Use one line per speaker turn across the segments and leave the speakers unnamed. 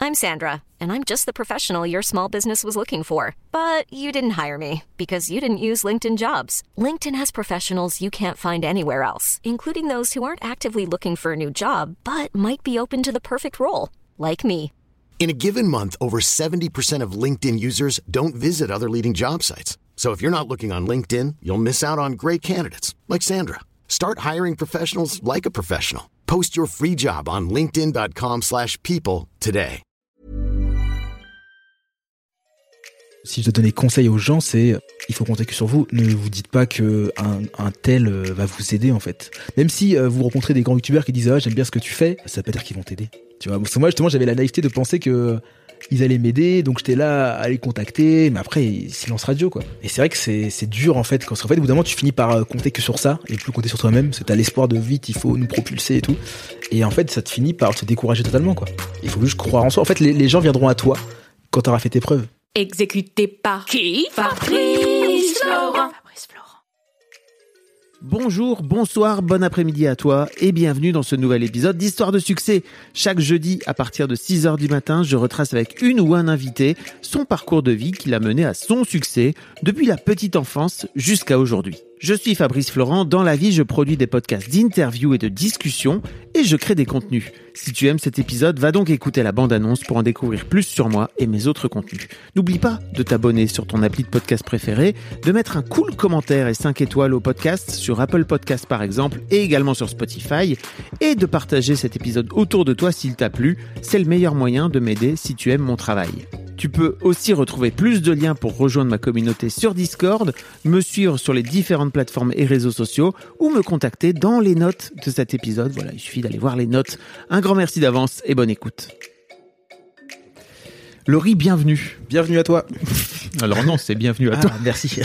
I'm Sandra, and I'm just the professional your small business was looking for. But you didn't hire me because you didn't use LinkedIn Jobs. LinkedIn has professionals you can't find anywhere else, including those who aren't actively looking for a new job, but might be open to the perfect role, like me.
In a given month, over 70% of LinkedIn users don't visit other leading job sites. So if you're not looking on LinkedIn, you'll miss out on great candidates like Sandra. Start hiring professionals like a professional. Post your free job on linkedin.com/people today.
Si je dois donner conseil aux gens, c'est il faut compter que sur vous. Ne vous dites pas que un tel va vous aider en fait. Même si vous rencontrez des grands youtubeurs qui disent j'aime bien ce que tu fais, ça veut pas dire qu'ils vont t'aider. Tu vois, parce que moi justement j'avais la naïveté de penser que ils allaient m'aider, donc j'étais là à les contacter, mais après silence radio quoi. Et c'est vrai que c'est dur en fait, parce qu'en fait au bout d'un moment tu finis par compter que sur ça et plus compter sur toi-même. C'est t'as l'espoir de vite, il faut nous propulser et tout. Et en fait ça te finit par te décourager totalement quoi. Il faut juste croire en soi. En fait les gens viendront à toi quand t'auras fait tes preuves.
Exécuté par qui? Fabrice Florent.
Bonjour, bonsoir, bon après-midi à toi et bienvenue dans ce nouvel épisode d'Histoire de succès. Chaque jeudi à partir de 6h du matin, je retrace avec une ou un invité son parcours de vie qui l'a mené à son succès depuis la petite enfance jusqu'à aujourd'hui. Je suis Fabrice Florent, dans la vie je produis des podcasts d'interviews et de discussions et je crée des contenus. Si tu aimes cet épisode, va donc écouter la bande-annonce pour en découvrir plus sur moi et mes autres contenus. N'oublie pas de t'abonner sur ton appli de podcast préféré, de mettre un cool commentaire et 5 étoiles au podcast sur Apple Podcasts par exemple et également sur Spotify et de partager cet épisode autour de toi s'il t'a plu. C'est le meilleur moyen de m'aider si tu aimes mon travail. Tu peux aussi retrouver plus de liens pour rejoindre ma communauté sur Discord, me suivre sur les différentes plateformes et réseaux sociaux ou me contacter dans les notes de cet épisode. Voilà, il suffit d'aller voir les notes. Un grand merci d'avance et bonne écoute. Laurie, bienvenue.
Bienvenue à toi.
Alors non, c'est bienvenue à toi.
Merci.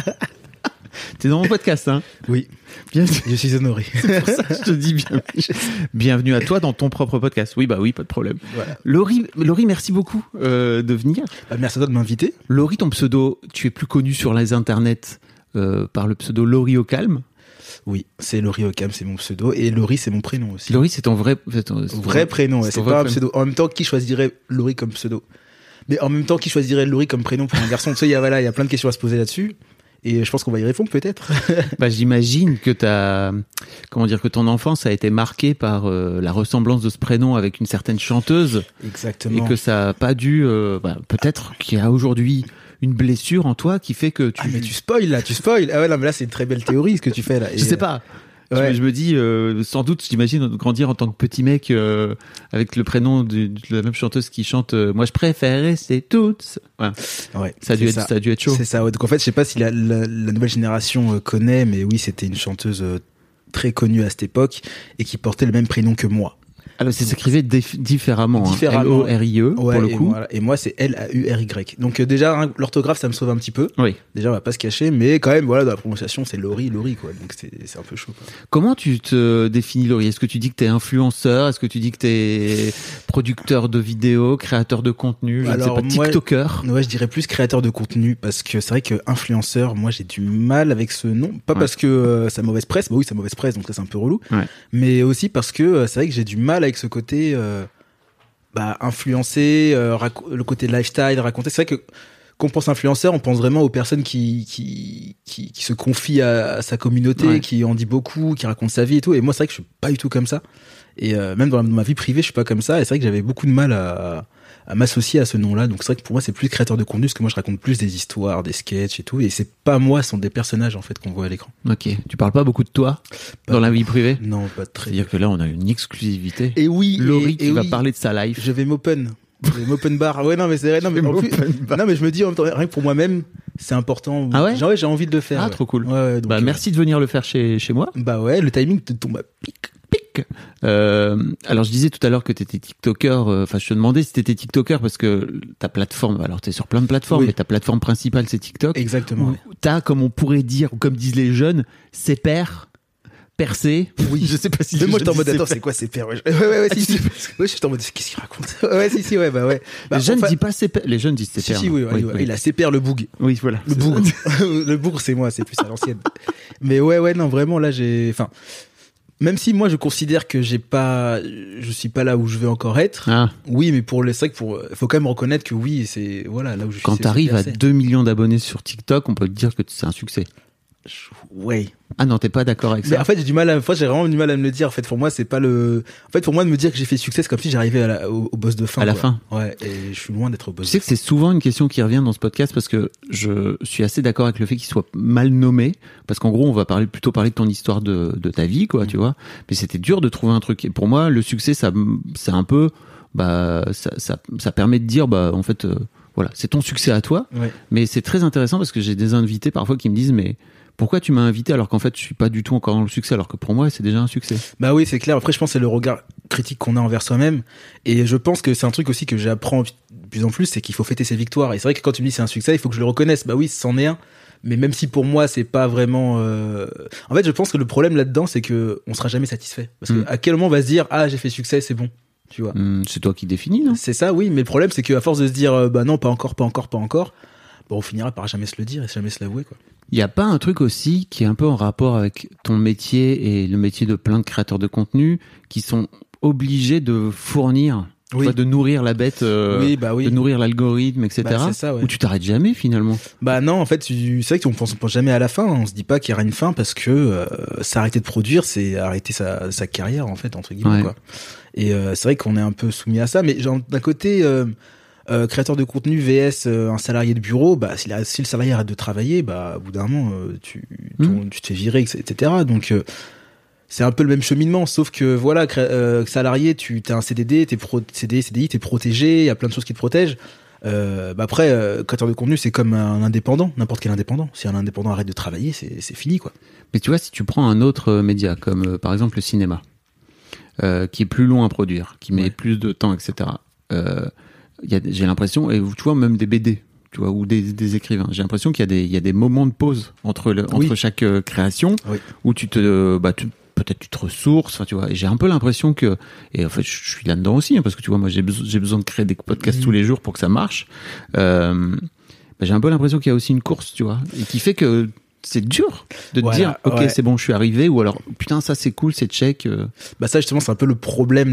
T'es dans mon podcast, hein?
Oui.
Bienvenue.
Je suis honoré.
C'est pour ça que je te dis bienvenue à toi dans ton propre podcast. Oui, bah oui, pas de problème.
Voilà.
Laurie, merci beaucoup de venir.
Merci à toi de m'inviter.
Laurie, ton pseudo, tu es plus connu sur les internets par le pseudo Laurie au calme.
Oui, c'est Laurie Ockham, c'est mon pseudo. Et Laurie, c'est mon prénom aussi.
Laurie, c'est ton vrai
prénom. Ouais. C'est pas un pseudo. En même temps, qui choisirait Laurie comme pseudo? Mais en même temps, qui choisirait Laurie comme prénom pour un garçon? Tu sais, il y a plein de questions à se poser là-dessus. Et je pense qu'on va y répondre peut-être.
Bah, j'imagine que que ton enfance a été marquée par la ressemblance de ce prénom avec une certaine chanteuse.
Exactement.
Et que ça a pas dû, peut-être qu'il y a aujourd'hui une blessure en toi qui fait que tu...
Ah mais tu spoil. Ah ouais, non mais là c'est une très belle théorie ce que tu fais là.
Je sais pas. Ouais. Je me dis, sans doute, j'imagine grandir en tant que petit mec avec le prénom de la même chanteuse qui chante moi je préférais c'est toutes. Ouais. Ça a dû être chaud.
C'est ça. Ouais. Donc en fait, je sais pas si la nouvelle génération connaît, mais oui, c'était une chanteuse très connue à cette époque et qui portait le même prénom que moi.
Alors, c'est s'écrivait différemment. L-O-R-I-E, pour le coup.
Voilà. Et moi, c'est L-A-U-R-Y. Donc, déjà, l'orthographe, ça me sauve un petit peu.
Oui.
Déjà, on va pas se cacher, mais quand même, voilà, dans la prononciation, c'est Laurie, quoi. Donc, c'est un peu chaud, quoi.
Comment tu te définis, Laurie? Est-ce que tu dis que t'es influenceur? Est-ce que tu dis que t'es producteur de vidéos, créateur de contenu? Je ne sais pas, TikToker?
Ouais, je dirais plus créateur de contenu, parce que c'est vrai que influenceur, moi, j'ai du mal avec ce nom. Pas parce que ça a mauvaise presse. Bah oui, ça a mauvaise presse, donc ça, c'est un peu relou. Ouais. Mais aussi parce que c'est vrai que j'ai du mal avec ce côté influencer, le côté lifestyle, raconter. C'est vrai que quand on pense influenceur, on pense vraiment aux personnes qui se confient à sa communauté, qui en dit beaucoup, qui racontent sa vie et tout. Et moi, c'est vrai que je suis pas du tout comme ça. Et même dans ma vie privée, je suis pas comme ça. Et c'est vrai que j'avais beaucoup de mal à m'associer à ce nom-là. Donc c'est vrai que pour moi, c'est plus créateur de contenu, parce que moi, je raconte plus des histoires, des sketchs et tout. Et c'est pas moi, ce sont des personnages en fait qu'on voit à l'écran.
Ok. Tu parles pas beaucoup de toi dans la vie privée?
Non, pas très.
C'est-à-dire que là, on a une exclusivité.
Et oui,
Laurie qui va parler de sa life.
Je vais m'open bar. Ouais, non, mais c'est vrai. Non, mais je me dis en même temps, rien que pour moi-même, c'est important.
Ah ouais?
Genre, j'ai envie de le faire.
Ah,
ouais.
trop cool.
Ouais, donc,
merci de venir le faire chez moi.
Bah ouais, le timing te tombe à pic.
Alors je disais tout à l'heure que t'étais TikToker. Je te demandais si t'étais TikToker parce que ta plateforme, alors t'es sur plein de plateformes, mais ta plateforme principale c'est TikTok.
Exactement.
T'as, comme on pourrait dire, ou comme disent les jeunes, ses pairs. Percé.
Oui.
Je sais pas si.
Mais moi, j'étais en mode, attends, c'est quoi ces pères? Ouais, si. Ouais, j'étais en mode, qu'est-ce qu'il raconte? Ouais, si, ouais, bah ouais.
Les jeunes disent pas ses pères. Les jeunes disent ses pères.
Si, oui. Il a ses pères, le boug.
Oui, voilà.
Le boug. Le bougre, c'est moi, c'est plus à l'ancienne. Mais ouais, non, vraiment, là, Même si moi je considère que je suis pas là où je veux encore être. Oui, mais c'est vrai que faut quand même reconnaître que oui, c'est voilà là où je suis.
Quand t'arrives à 2 millions d'abonnés sur TikTok, on peut te dire que c'est un succès.
Ouais.
Ah non, t'es pas d'accord avec ça.
Mais en fait, j'ai vraiment du mal à me le dire. En fait, pour moi, c'est pas le. En fait, pour moi, de me dire que j'ai fait succès, c'est comme si j'arrivais au boss de fin.
À la fin.
Ouais. Et je suis loin d'être au boss.
Tu sais que c'est souvent une question qui revient dans ce podcast parce que je suis assez d'accord avec le fait qu'il soit mal nommé, parce qu'en gros, on va plutôt parler de ton histoire de ta vie, quoi, tu vois. Mais c'était dur de trouver un truc. Et pour moi, le succès, c'est un peu, ça permet de dire, en fait, voilà, c'est ton succès à toi.
Ouais.
Mais c'est très intéressant parce que j'ai des invités parfois qui me disent, mais pourquoi tu m'as invité alors qu'en fait je suis pas du tout encore dans le succès, alors que pour moi c'est déjà un succès.
Bah oui, c'est clair. Après, je pense que c'est le regard critique qu'on a envers soi-même, et je pense que c'est un truc aussi que j'apprends de plus en plus, c'est qu'il faut fêter ses victoires. Et c'est vrai que quand tu me dis c'est un succès, il faut que je le reconnaisse. Bah oui, c'en est un. Mais même si pour moi c'est pas vraiment, en fait, je pense que le problème là-dedans, c'est que on sera jamais satisfait. Parce que à quel moment on va se dire j'ai fait succès, c'est bon. Tu vois.
C'est toi qui définis, non?
C'est ça, oui. Mais le problème, c'est qu'à force de se dire non, pas encore, on finira par jamais se le dire et jamais se l'avouer, quoi.
Il n'y a pas un truc aussi qui est un peu en rapport avec ton métier et le métier de plein de créateurs de contenu qui sont obligés de fournir, de nourrir la bête, de nourrir l'algorithme, etc.
C'est ça, ouais.
Où tu t'arrêtes jamais finalement.
Bah non, en fait, c'est vrai qu'on pense jamais à la fin. On se dit pas qu'il y aura une fin parce que s'arrêter de produire, c'est arrêter sa carrière, en fait, entre guillemets, quoi. Et c'est vrai qu'on est un peu soumis à ça, mais genre, d'un côté, créateur de contenu vs un salarié de bureau, si le salarié arrête de travailler, au bout d'un moment tu te fais virer, etc. Donc c'est un peu le même cheminement, sauf que voilà, salarié, tu as un CDD, CDI, t'es protégé, il y a plein de choses qui te protègent. Après, créateur de contenu, c'est comme un indépendant, n'importe quel indépendant. Si un indépendant arrête de travailler, c'est fini, quoi.
Mais tu vois, si tu prends un autre média comme par exemple le cinéma, qui est plus long à produire, qui met plus de temps, etc. J'ai l'impression, et tu vois, même des BD, tu vois, ou des écrivains, j'ai l'impression qu'il y a des moments de pause entre chaque création, où peut-être tu te ressources, enfin, tu vois, et j'ai un peu l'impression que, et en fait je suis là-dedans aussi, parce que tu vois, moi j'ai besoin de créer des podcasts tous les jours pour que ça marche. J'ai un peu l'impression qu'il y a aussi une course, tu vois, et qui fait que c'est dur de te dire c'est bon, je suis arrivé, ou alors putain, ça c'est cool, c'est check.
Ça justement, c'est un peu le problème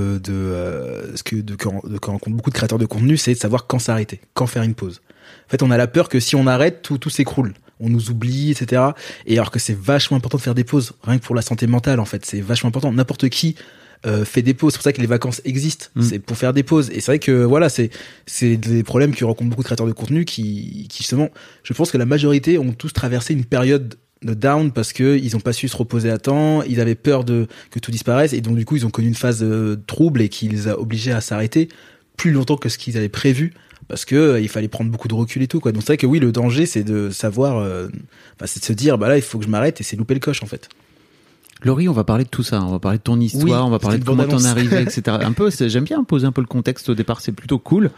quand on compte beaucoup de créateurs de contenu, c'est de savoir quand s'arrêter, quand faire une pause. En fait, on a la peur que si on arrête, tout s'écroule, on nous oublie, etc. Et alors que c'est vachement important de faire des pauses, rien que pour la santé mentale, en fait, c'est vachement important. N'importe qui fait des pauses. C'est pour ça que les vacances existent. C'est pour faire des pauses. Et c'est vrai que voilà, c'est des problèmes que rencontrent beaucoup de créateurs de contenu qui justement, je pense que la majorité ont tous traversé une période de down parce que ils ont pas su se reposer à temps, ils avaient peur que tout disparaisse, et donc du coup ils ont connu une phase trouble et qui les a obligés à s'arrêter plus longtemps que ce qu'ils avaient prévu, parce que il fallait prendre beaucoup de recul et tout, quoi. Donc c'est vrai que oui, le danger, c'est de savoir, c'est de se dire là il faut que je m'arrête, et c'est louper le coche, en fait.
Laurie, on va parler de tout ça, on va parler de ton histoire, on va parler de comment t'en es arrivé, etc. Un peu, j'aime bien poser un peu le contexte au départ, c'est plutôt cool.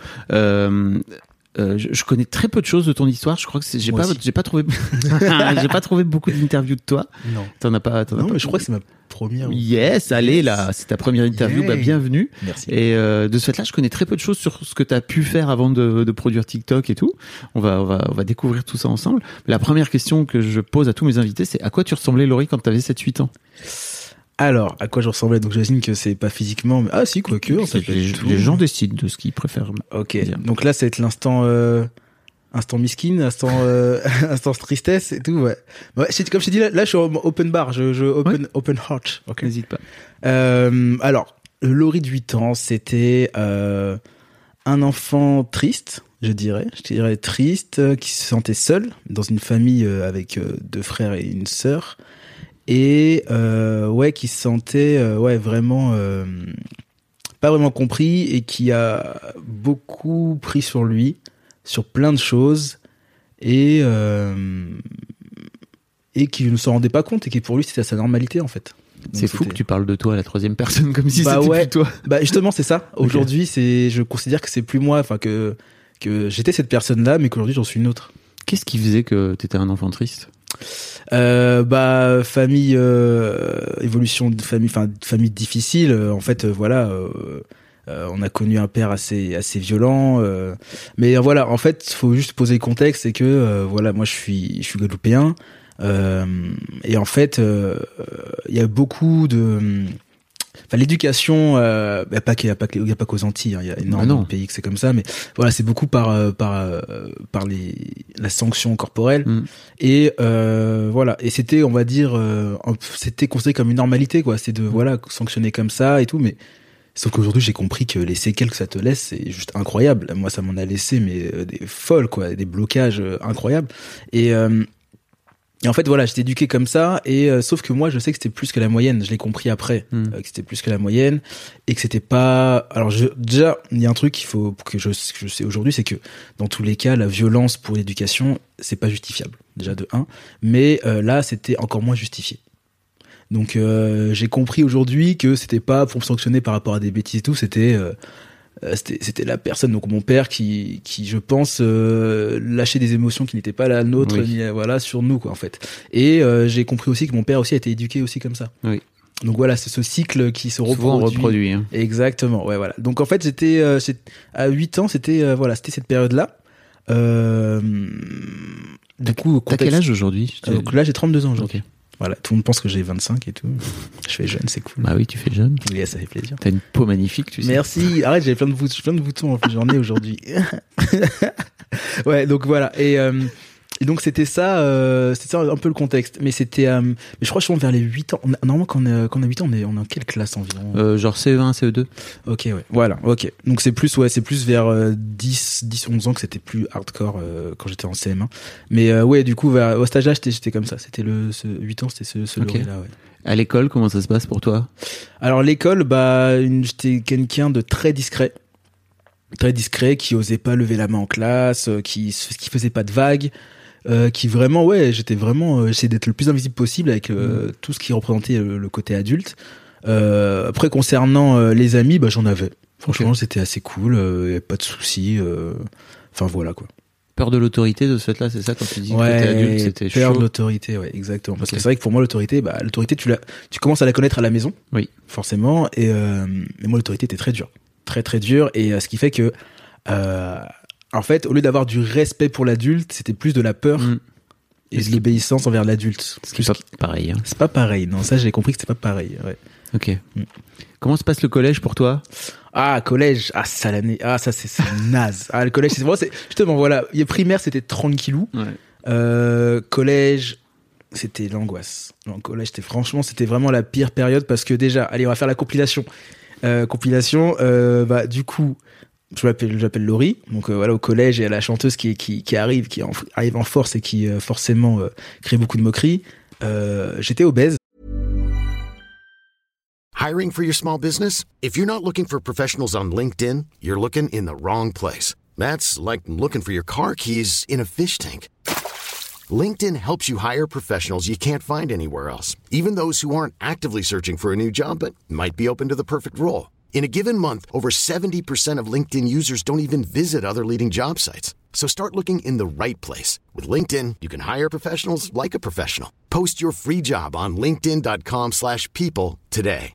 Je connais très peu de choses de ton histoire. Je crois que j'ai pas trouvé beaucoup d'interviews de toi.
Non.
T'en as pas.
Mais je crois que c'est ma première.
Yes, allez là, c'est ta première interview. Bienvenue.
Merci.
Et de ce fait-là, je connais très peu de choses sur ce que t'as pu faire avant de produire TikTok et tout. On va découvrir tout ça ensemble. La première question que je pose à tous mes invités, c'est à quoi tu ressemblais, Laurie, quand t'avais 7-8 ans?
Alors, à quoi je ressemblais? Donc j'imagine que c'est pas physiquement, mais si, quoique, en fait,
les gens décident de ce qu'ils préfèrent.
Ok. Dire. Donc là, ça va être l'instant miskin, instant tristesse et tout. Ouais. Comme je t'ai dit, là, je suis open bar, open heart.
Ok. N'hésite pas.
Alors, Laurie de 8 ans, c'était un enfant triste, je dirais triste, qui se sentait seul dans une famille avec 2 frères et une sœur. Et qui se sentait vraiment pas vraiment compris, et qui a beaucoup pris sur lui, sur plein de choses, et qui ne s'en rendait pas compte, et qui pour lui c'était sa normalité, en fait. Donc
c'est fou que tu parles de toi à la troisième personne comme si c'était plus toi.
Justement, c'est ça. Aujourd'hui, je considère que c'est plus moi, enfin que j'étais cette personne-là, mais qu'aujourd'hui j'en suis une autre.
Qu'est-ce qui faisait que t'étais un enfant triste?
Famille, évolution de famille difficile, en fait, on a connu un père assez violent, mais voilà, en fait, faut juste poser le contexte, c'est que moi je suis guadeloupéen, Et en fait, il y a beaucoup de... Enfin, l'éducation, il y a pas qu'aux Antilles, hein, il y a énormément de pays que c'est comme ça, mais voilà, c'est beaucoup par la sanction corporelle. Et voilà, et c'était, on va dire, c'était considéré comme une normalité, quoi. C'est de voilà sanctionner comme ça et tout, mais sauf qu'aujourd'hui j'ai compris que les séquelles que ça te laisse, c'est juste incroyable. Moi, ça m'en a laissé mais des folles, quoi, des blocages incroyables. Et en fait, voilà, j'étais éduqué comme ça, et sauf que moi, je sais que c'était plus que la moyenne. Je l'ai compris après, que c'était plus que la moyenne, et que c'était pas. Alors, déjà, il y a un truc qu'il faut que je sais aujourd'hui, c'est que dans tous les cas, la violence pour l'éducation, c'est pas justifiable. Déjà de 1, mais là, c'était encore moins justifié. Donc, j'ai compris aujourd'hui que c'était pas pour me sanctionner par rapport à des bêtises et tout, c'était c'était la personne, donc mon père, qui je pense lâchait des émotions qui n'étaient pas la nôtre, ni, voilà, sur nous, quoi, en fait. Et j'ai compris aussi que mon père aussi a été éduqué aussi comme ça. Oui. Donc voilà, c'est ce cycle qui se reproduit. Hein. Exactement, ouais, voilà. Donc en fait, j'étais à 8 ans, c'était voilà, c'était cette période-là. Du coup,
t'as quel âge aujourd'hui?
Donc là, j'ai 32 ans aujourd'hui. Okay. Voilà, tout le monde pense que j'ai 25 et tout. Je fais jeune, c'est cool.
Bah oui, tu fais jeune.
Oui, ça fait plaisir.
T'as une peau magnifique, tu sais.
Merci. Arrête, j'avais plein de boutons, en plus, j'en ai aujourd'hui. Ouais, donc voilà. Et donc c'était ça un peu le contexte. Mais c'était, mais je crois que vers les 8 ans. Normalement, quand on a 8 ans, on est en quelle classe environ?
Genre CE1, CE2.
Ok, ouais. Voilà, ok. Donc c'est plus vers 10, 11 ans que c'était plus hardcore quand j'étais en CM1. Mais ouais, du coup, au stage là, j'étais comme ça. C'était 8 ans, c'était ce okay. Là, ouais.
À l'école, comment ça se passe pour toi? Alors
l'école, j'étais quelqu'un de très discret, qui osait pas lever la main en classe, qui faisait pas de vagues. Qui vraiment, ouais, j'essayais d'être le plus invisible possible avec tout ce qui représentait le côté adulte. Après, concernant les amis, j'en avais. Franchement, c'était assez cool, y a pas de soucis. Enfin, voilà, quoi.
Peur de l'autorité, de ce fait-là, c'est ça, quand tu dis que t'étais adulte, c'était chaud.
Peur de l'autorité, ouais, exactement. Parce que c'est vrai que pour moi, l'autorité, tu commences à la connaître à la maison. Oui. Forcément. Et moi, l'autorité était très dure. Très, très dure. Et ce qui fait que, en fait, au lieu d'avoir du respect pour l'adulte, c'était plus de la peur et de l'obéissance envers l'adulte.
C'est pas pareil. Hein.
C'est pas pareil. Non, ça, j'ai compris que c'était pas pareil. Ouais.
Ok. Comment se passe le collège pour toi?
Ah, collège. Ah, ça, l'année. Ah, ça, c'est naze. Ah, le collège, justement, voilà. Primaire, c'était tranquillou. Ouais. Collège, c'était l'angoisse. Le collège, c'était vraiment la pire période parce que déjà, allez, on va faire la compilation. Du coup, je l'appelle Laurie, donc voilà, au collège, il y a la chanteuse qui arrive en force et qui forcément crée beaucoup de moqueries. J'étais obèse.
Hiring for your small business? If you're not looking for professionals on LinkedIn, you're looking in the wrong place. That's like looking for your car keys in a fish tank. LinkedIn helps you hire professionals you can't find anywhere else, even those who aren't actively searching for a new job but might be open to the perfect role. In a given month, over 70% of LinkedIn users don't even visit other leading job sites. So start looking in the right place. With LinkedIn, you can hire professionals like a professional. Post your free job on linkedin.com/people today.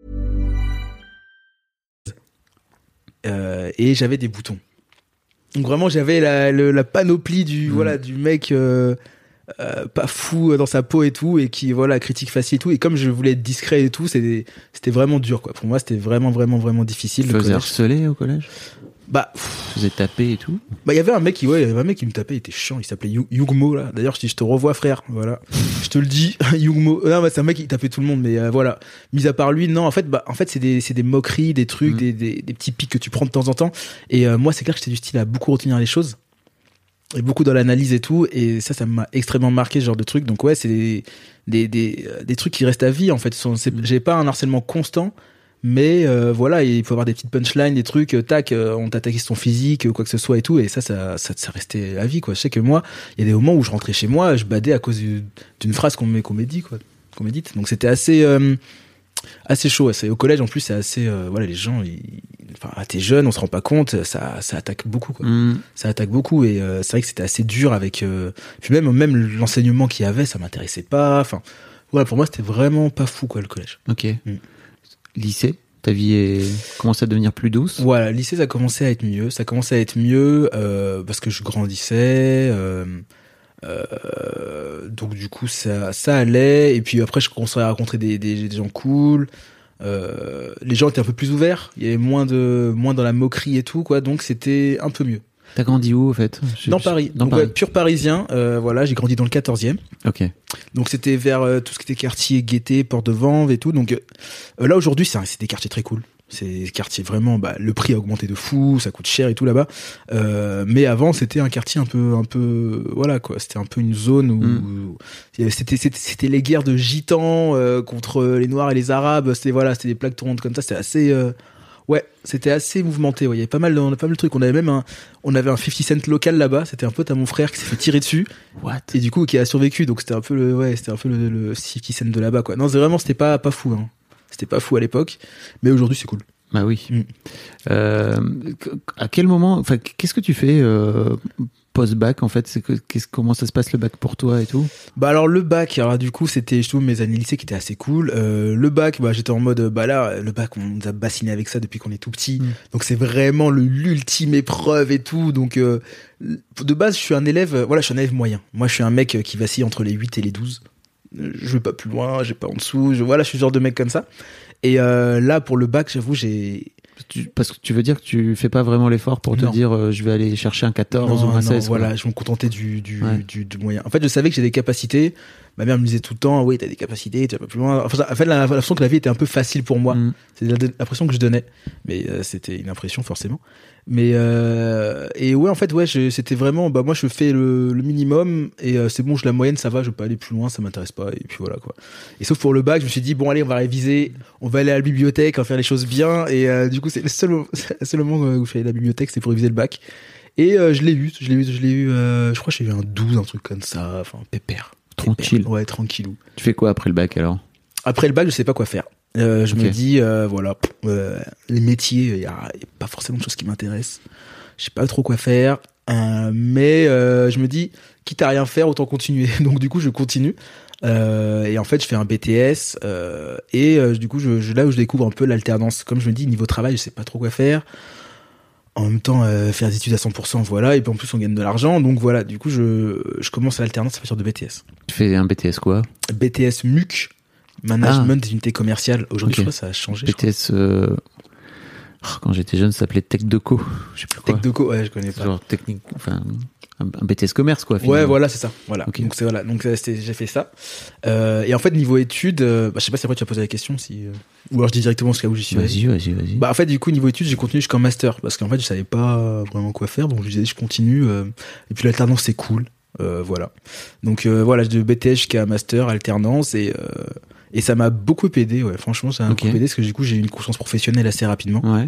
Et j'avais des boutons. Donc vraiment, j'avais la panoplie du mec pas fou dans sa peau et tout, et qui critique facile et tout. Et comme je voulais être discret et tout, c'était vraiment dur, quoi. Pour moi, c'était vraiment difficile.
Tu faisais harceler au collège? Tu faisais taper et tout?
Il y avait un mec qui me tapait, il était chiant, il s'appelait Yugmo, là. D'ailleurs, je te revois, frère. Voilà. Je te le dis, Yugmo. Non, c'est un mec qui tapait tout le monde, mais voilà. Mis à part lui, non, en fait, c'est des moqueries, des trucs, des petits pics que tu prends de temps en temps. Et moi, c'est clair que j'étais du style à beaucoup retenir les choses. Et beaucoup dans l'analyse et tout, et ça m'a extrêmement marqué, ce genre de trucs. Donc ouais, c'est des trucs qui restent à vie, en fait. J'ai pas un harcèlement constant, mais voilà, il faut avoir des petites punchlines, des trucs, on t'attaquait sur ton physique, ou quoi que ce soit et tout, et ça restait à vie, quoi. Je sais que moi, il y a des moments où je rentrais chez moi, je badais à cause d'une phrase qu'on m'ait dit, quoi, qu'on m'ait dite. Donc c'était assez chaud. Au collège, en plus, c'est assez les gens, t'es jeune, on se rend pas compte, ça attaque beaucoup, quoi. Ça attaque beaucoup, et c'est vrai que c'était assez dur avec puis même l'enseignement qu'il y avait, ça m'intéressait pas. Enfin voilà, pour moi, c'était vraiment pas fou, quoi, le collège.
Ok. Lycée, ta vie commence à devenir plus douce?
Voilà, lycée, ça commençait à être mieux. Parce que je grandissais. Donc du coup ça allait, et puis après je commençais à rencontrer des gens cool. Les gens étaient un peu plus ouverts, il y avait moins dans la moquerie et tout, quoi, donc c'était un peu mieux.
T'as grandi où, en fait?
Dans Paris. Donc, Paris. Ouais, pur parisien. Voilà, j'ai grandi dans le 14e.
Ok.
Donc, c'était vers tout ce qui était quartier Gaîté, Porte de Vanves et tout. Donc, là, aujourd'hui, c'est des quartiers très cool. C'est des quartiers vraiment, le prix a augmenté de fou, ça coûte cher et tout là-bas. Mais avant, c'était un quartier un peu, voilà, quoi. C'était un peu une zone où c'était les guerres de gitans, contre les Noirs et les Arabes. C'était des plaques tournantes comme ça. C'était assez, ouais, c'était assez mouvementé. Ouais. Il y avait pas mal de trucs. On avait un 50 Cent local là-bas. C'était un pote à mon frère qui s'est fait tirer dessus.
What?
Et du coup, qui a survécu. Donc c'était un peu le 50 Cent de là-bas, quoi. Non, c'était pas fou, hein. C'était pas fou à l'époque. Mais aujourd'hui, c'est cool.
Bah oui. À quel moment, enfin, qu'est-ce que tu fais, post-bac, en fait? Comment ça se passe le bac pour toi et tout?
Alors le bac, du coup c'était, je trouve, mes années lycée qui étaient assez cool. Le bac, j'étais en mode, là, le bac, on nous a bassiné avec ça depuis qu'on est tout petit. Donc c'est vraiment l'ultime épreuve et tout. Donc de base, je suis un élève moyen. Moi, je suis un mec qui vacille entre les 8 et les 12. Je vais pas plus loin, j'ai pas en dessous. Je suis ce genre de mec comme ça. Et là, pour le bac, j'avoue,
parce que tu veux dire que tu fais pas vraiment l'effort pour te dire je vais aller chercher un 14 ou un 16.
Voilà, je me contentais du moyen. En fait, je savais que j'ai des capacités. Ma mère me disait tout le temps, oui, t'as des capacités, tu vas pas plus loin. Enfin, en fait, l'impression que la vie était un peu facile pour moi. C'est l'impression que je donnais. Mais c'était une impression, forcément. Mais et ouais, en fait, ouais, c'était vraiment, moi, je fais le minimum et c'est bon, la moyenne, ça va, je veux pas aller plus loin, ça m'intéresse pas. Et puis voilà, quoi. Et sauf pour le bac, je me suis dit, bon, allez, on va réviser, on va aller à la bibliothèque, on va faire les choses bien. Et du coup, c'est le seul moment où je suis allé à la bibliothèque, c'était pour réviser le bac. Et je l'ai eu, je crois que j'ai eu un 12, un truc comme ça, enfin, pépère.
Tranquille.
Ouais, tranquillou.
Tu fais quoi après le bac, alors? Après le bac,
je sais pas quoi faire. Je me dis, les métiers, il y a pas forcément de choses qui m'intéressent. Je sais pas trop quoi faire. Mais je me dis, quitte à rien faire, autant continuer. Donc du coup, je continue. Et en fait, je fais un BTS. Du coup, là où je découvre un peu l'alternance. Comme je me dis, niveau travail, je sais pas trop quoi faire. En même temps, faire des études à 100%, voilà. Et puis en plus, on gagne de l'argent. Donc voilà, du coup, je commence à l'alternance à partir de BTS.
Tu fais un BTS quoi?
BTS MUC. Management des unités commerciales. Aujourd'hui, je crois que ça a changé.
BTS, quand j'étais jeune, ça s'appelait Tech Deco. Je sais plus quoi.
Tech Deco, ouais, je connais pas.
Genre technique, enfin, un BTS commerce, quoi. Finalement.
Ouais, voilà, c'est ça. Voilà. Okay. Donc j'ai fait ça. Et en fait, niveau études, je sais pas si après tu vas poser la question, ou alors je dis directement ce cas où j'y suis.
Vas-y.
En fait, du coup, niveau études, j'ai continué jusqu'en master, parce qu'en fait, je savais pas vraiment quoi faire, donc je disais, je continue. Et puis l'alternance, c'est cool. Voilà. Donc voilà, de BTS jusqu'à master, alternance, et ça m'a beaucoup aidé, ouais. Franchement, ça m'a beaucoup aidé parce que du coup, j'ai eu une conscience professionnelle assez rapidement.
Ouais.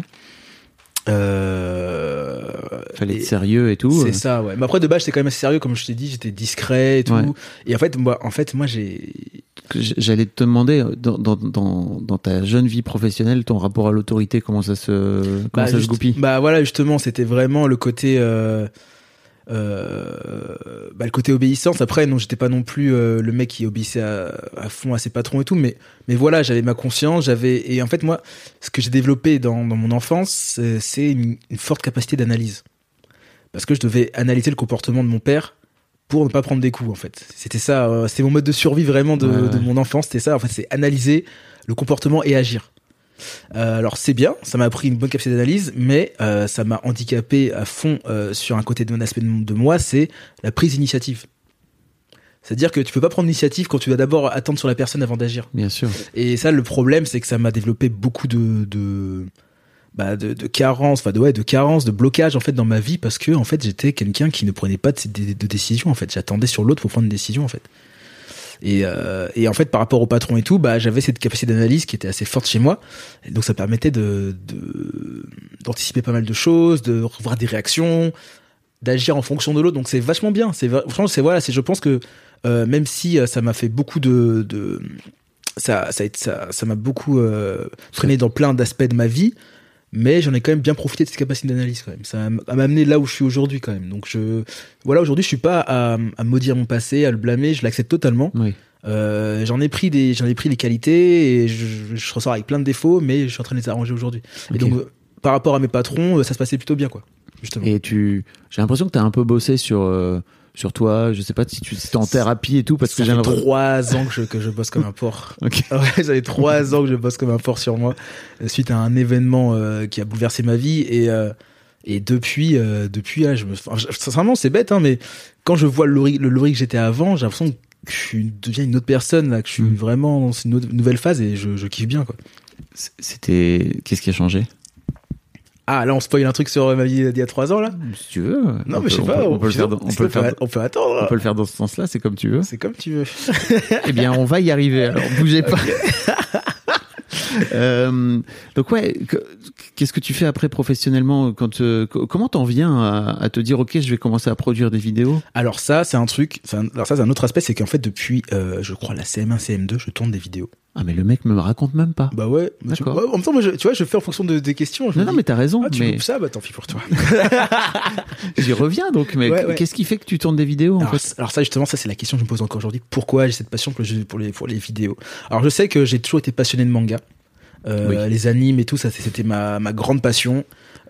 Fallait être sérieux et tout.
C'est ça, ouais. Mais après, de base, j'étais quand même assez sérieux, comme je t'ai dit, j'étais discret et tout. Ouais. Et en fait, moi,
j'allais te demander, dans ta jeune vie professionnelle, ton rapport à l'autorité, comment ça se goupille?
Voilà, justement, c'était vraiment le côté, le côté obéissance. Après, non, j'étais pas non plus le mec qui obéissait à fond à ses patrons et tout, mais voilà, j'avais ma conscience, et en fait, moi, ce que j'ai développé dans mon enfance, c'est une forte capacité d'analyse, parce que je devais analyser le comportement de mon père pour ne pas prendre des coups, en fait. C'était ça, c'était mon mode de survie vraiment de mon enfance, c'était ça, en fait, c'est analyser le comportement et agir. Alors c'est bien, ça m'a appris une bonne capacité d'analyse, mais ça m'a handicapé à fond sur un côté d'un aspect de moi, c'est la prise d'initiative. C'est-à-dire que tu peux pas prendre l'initiative quand tu dois d'abord attendre sur la personne avant d'agir.
Bien sûr.
Et ça, le problème, c'est que ça m'a développé beaucoup de carences, de carences, de blocages en fait dans ma vie, parce que en fait j'étais quelqu'un qui ne prenait pas de décision. En fait, j'attendais sur l'autre pour prendre une décision en fait. Et en fait, par rapport au patron et tout, j'avais cette capacité d'analyse qui était assez forte chez moi. Et donc, ça permettait d'anticiper pas mal de choses, de revoir des réactions, d'agir en fonction de l'autre. Donc, c'est vachement bien. Franchement, je pense que, même si ça m'a fait beaucoup ça m'a beaucoup freiné dans plein d'aspects de ma vie, mais j'en ai quand même bien profité de cette capacité d'analyse quand même. Ça m'a amené là où je suis aujourd'hui quand même. Donc aujourd'hui je suis pas à maudire mon passé, à le blâmer, je l'accepte totalement.
Oui.
J'en ai pris les qualités et je ressors avec plein de défauts, mais je suis en train de les arranger aujourd'hui. Okay. Et donc par rapport à mes patrons, ça se passait plutôt bien quoi. Justement.
Et j'ai l'impression que t'as un peu bossé sur sur toi? Je sais pas si tu es en thérapie et tout, parce que
ça fait 3 ans que je bosse comme un porc.
Okay.
Ouais, ça fait 3 ans que je bosse comme un porc sur moi, suite à un événement qui a bouleversé ma vie, et depuis, sincèrement, c'est bête, hein, mais quand je vois le Laurie que j'étais avant, j'ai l'impression que je deviens une autre personne, là, que je suis vraiment dans une nouvelle phase, et je kiffe bien, quoi.
Qu'est-ce qui a changé?
Ah, là, on spoil un truc sur ma vie d'il y a 3 ans, là?
Si tu veux.
Non, mais je sais pas.
On peut attendre.
On
peut le faire dans ce sens-là, c'est comme tu veux.
C'est comme tu veux.
Eh bien, on va y arriver, alors bougez pas. Donc ouais, qu'est-ce que tu fais après professionnellement comment t'en viens à te dire ok, je vais commencer à produire des vidéos? Alors
ça c'est un truc, c'est un autre aspect, c'est qu'en fait depuis je crois la CM1 CM2 je tourne des vidéos.
Ah mais le mec me raconte même pas.
Bah ouais.
D'accord.
En même temps moi tu vois je fais en fonction des questions.
Non mais t'as raison.
Tu coupes ça, bah tant pis pour toi.
J'y reviens donc, mais ouais. Qu'est-ce qui fait que tu tournes des vidéos en fait?
Alors ça justement, ça c'est la question que je me pose encore aujourd'hui. Pourquoi j'ai cette passion pour les vidéos? Alors je sais que j'ai toujours été passionné de manga. Les animes et tout, ça c'était ma grande passion.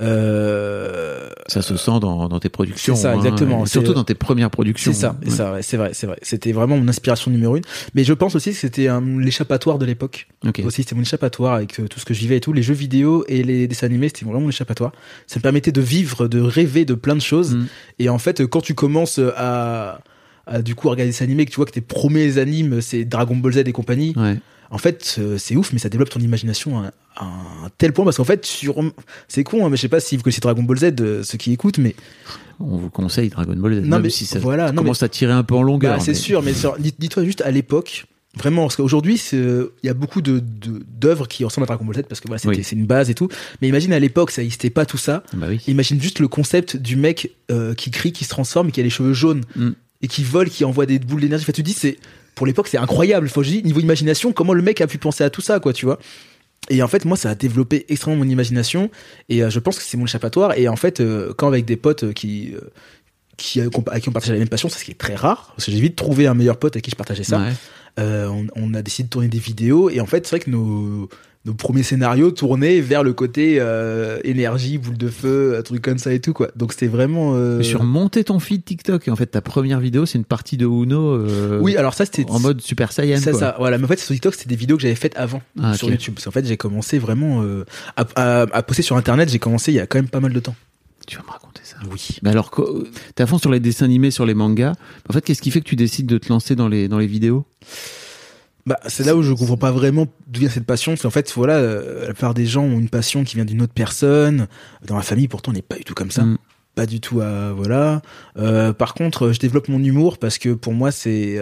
Ça se sent dans tes productions.
C'est ça, exactement.
Surtout dans tes premières productions.
C'est ça, ouais. C'est vrai. C'était vraiment mon inspiration numéro 1. Mais je pense aussi que c'était l'échappatoire de l'époque.
Okay.
Aussi, c'était mon échappatoire avec tout ce que je vivais et tout. Les jeux vidéo et les dessins animés, c'était vraiment mon échappatoire. Ça me permettait de vivre, de rêver de plein de choses. Et en fait, quand tu commences à du coup regarder des animés, que tu vois que tes premiers animes, c'est Dragon Ball Z et compagnie.
Ouais.
En fait, c'est ouf, mais ça développe ton imagination à un tel point, parce qu'en fait, c'est con, hein, mais je sais pas si vous connaissez Dragon Ball Z, ceux qui écoute, mais
on vous conseille Dragon Ball Z,
non,
même
mais
si ça
commence
à tirer un peu en longueur.
Bah, c'est sûr, mais dis-toi juste à l'époque, vraiment, parce qu'aujourd'hui, il y a beaucoup d'œuvres qui ressemblent à Dragon Ball Z, parce que voilà, c'est une base et tout. Mais imagine à l'époque, ça n'existait pas tout ça.
Bah oui.
Imagine juste le concept du mec qui crie, qui se transforme, et qui a les cheveux jaunes et qui vole, qui envoie des boules d'énergie. Enfin, tu dis, pour l'époque, c'est incroyable. Faut que je dise, niveau imagination, comment le mec a pu penser à tout ça, quoi, tu vois. Et en fait, moi, ça a développé extrêmement mon imagination, et je pense que c'est mon échappatoire. Et en fait, quand avec des potes avec qui on partageait la même passion, c'est ce qui est très rare, parce que j'ai vite trouvé un meilleur pote avec qui je partageais ça. Ouais. On a décidé de tourner des vidéos, et en fait, c'est vrai que nos premiers scénarios tournaient vers le côté énergie, boule de feu, truc comme ça et tout, quoi. Donc c'était vraiment
sur monter ton feed TikTok, et en fait ta première vidéo c'est une partie de Uno
oui, alors ça c'était
en mode Super Saiyan,
ça,
quoi.
Ça, voilà, mais en fait sur TikTok c'était des vidéos que j'avais faites avant sur YouTube, parce qu'en fait j'ai commencé vraiment à poster sur internet, j'ai commencé il y a quand même pas mal de temps.
Tu vas me raconter ça?
Oui.
Mais alors, t'es à fond sur les dessins animés, sur les mangas. En fait, qu'est-ce qui fait que tu décides de te lancer dans les vidéos?
Bah, c'est là où je comprends pas vraiment d'où vient cette passion. Parce qu'en fait, voilà, la plupart des gens ont une passion qui vient d'une autre personne. Dans ma famille, pourtant, on n'est pas du tout comme ça. Pas du tout voilà. Par contre, je développe mon humour parce que pour moi, c'est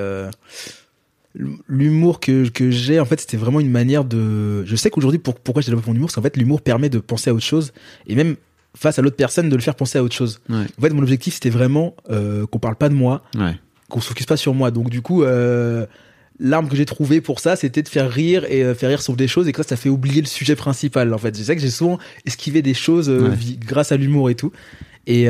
l'humour que j'ai. En fait, c'était vraiment une manière de. Je sais qu'aujourd'hui, pourquoi je développe mon humour, c'est qu'en fait, l'humour permet de penser à autre chose, et même face à l'autre personne, de le faire penser à autre chose. Ouais. En fait, mon objectif, c'était vraiment qu'on parle pas de moi, qu'on se focus pas sur moi. Donc, du coup, l'arme que j'ai trouvée pour ça, c'était de faire rire, et faire rire sur des choses, et que ça fait oublier le sujet principal. En fait, je sais que j'ai souvent esquivé des choses grâce à l'humour et tout. Et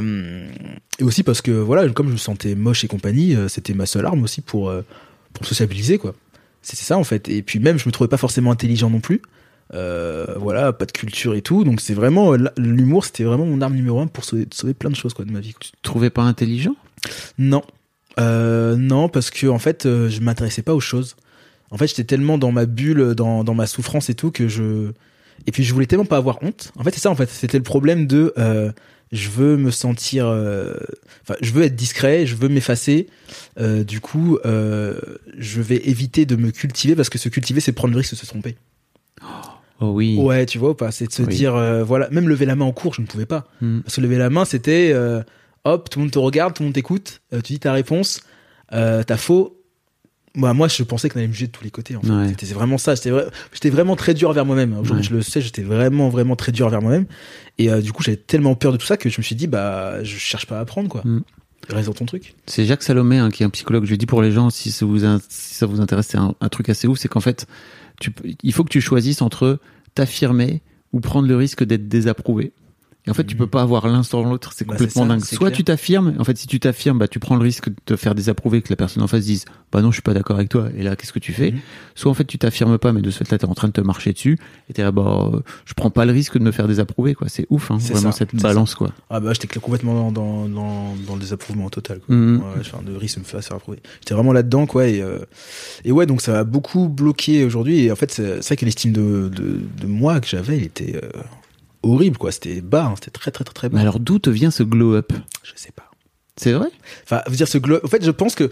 aussi parce que voilà, comme je me sentais moche et compagnie, c'était ma seule arme aussi pour me sociabiliser, quoi. C'était ça en fait. Et puis même, je me trouvais pas forcément intelligent non plus. Voilà, pas de culture et tout, donc c'est vraiment l'humour, c'était vraiment mon arme numéro 1 pour sauver plein de choses, quoi, de ma vie.
Tu te trouvais pas intelligent?
Non, parce que en fait, je m'intéressais pas aux choses. En fait, j'étais tellement dans ma bulle, dans ma souffrance et tout, et puis je voulais tellement pas avoir honte. En fait, c'est ça. En fait, c'était le problème de je veux me sentir, je veux être discret, je veux m'effacer. Du coup, je vais éviter de me cultiver, parce que se cultiver, c'est prendre le risque de se tromper.
Oh oui.
Ouais, tu vois ou pas, c'est de se dire voilà, même lever la main en cours, je ne pouvais pas. Parce que lever la main, c'était hop, tout le monde te regarde, tout le monde t'écoute, tu dis ta réponse, t'as faux. Moi, je pensais qu'on allait me juger de tous les côtés, en fait. Ouais. C'était vraiment ça. J'étais vraiment très dur vers moi-même. Aujourd'hui, je le sais, j'étais vraiment, vraiment très dur vers moi-même. Et du coup, j'avais tellement peur de tout ça que je me suis dit, bah, je cherche pas à apprendre, quoi. Reste dans ton truc.
C'est Jacques Salomé, qui est un psychologue. Je lui dis pour les gens, si ça vous intéresse, c'est un truc assez ouf, c'est qu'en fait, il faut que tu choisisses entre t'affirmer ou prendre le risque d'être désapprouvé. Et en fait, tu peux pas avoir l'un sans l'autre, c'est complètement
c'est ça,
dingue.
c'est
Soit
clair.
tu t'affirmes, en fait, si tu t'affirmes, bah, tu prends le risque de te faire désapprouver, que la personne en face dise, bah non, je suis pas d'accord avec toi, et là, qu'est-ce que tu fais? Soit en fait, tu t'affirmes pas, mais de ce fait-là, t'es en train de te marcher dessus, et t'es là, bah, je prends pas le risque de me faire désapprouver, quoi. C'est ouf, hein,
C'est
vraiment,
ça,
cette
c'est
balance, quoi.
Ah bah j'étais complètement dans le désapprouvement total, quoi.
Mhm.
Ouais, enfin, de risque de me faire approuver. J'étais vraiment là-dedans, quoi, et ouais, donc ça m'a beaucoup bloqué aujourd'hui, et en fait, c'est vrai que l'estime de moi que j'avais, il était horrible, quoi. C'était bas, hein. C'était très, très, très, très bas.
Mais alors, d'où te vient ce glow-up?
Je sais pas.
C'est vrai?
Enfin, veux dire, en fait, je pense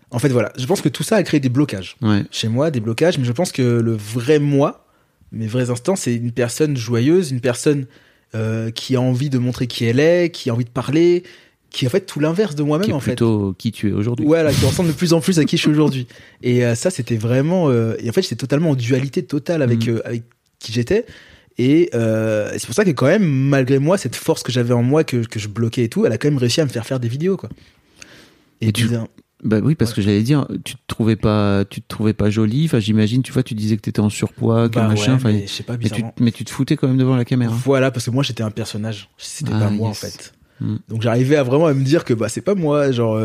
que tout ça a créé des blocages.
Ouais.
Chez moi, des blocages, mais je pense que le vrai moi, mes vrais instants, c'est une personne joyeuse, une personne qui a envie de montrer qui elle est, qui a envie de parler, qui est en fait tout l'inverse de moi-même,
Qui est
en fait.
plutôt qui tu es aujourd'hui.
Voilà, qui ressemble de plus en plus à qui je suis aujourd'hui. Et ça, c'était vraiment... et en fait, j'étais totalement en dualité totale avec qui j'étais. Et c'est pour ça que quand même, malgré moi, cette force que j'avais en moi, que je bloquais et tout, elle a quand même réussi à me faire des vidéos, quoi.
Et bah oui, parce que j'allais dire, tu te trouvais pas jolie. Enfin, j'imagine, tu vois, tu disais que t'étais en surpoids, que machin.
Ouais,
Enfin,
mais je sais pas, bizarrement.
mais tu te foutais quand même devant la caméra.
Voilà, parce que moi, j'étais un personnage. C'était pas moi,
yes.
en fait.
Mm.
Donc j'arrivais à me dire que bah c'est pas moi, genre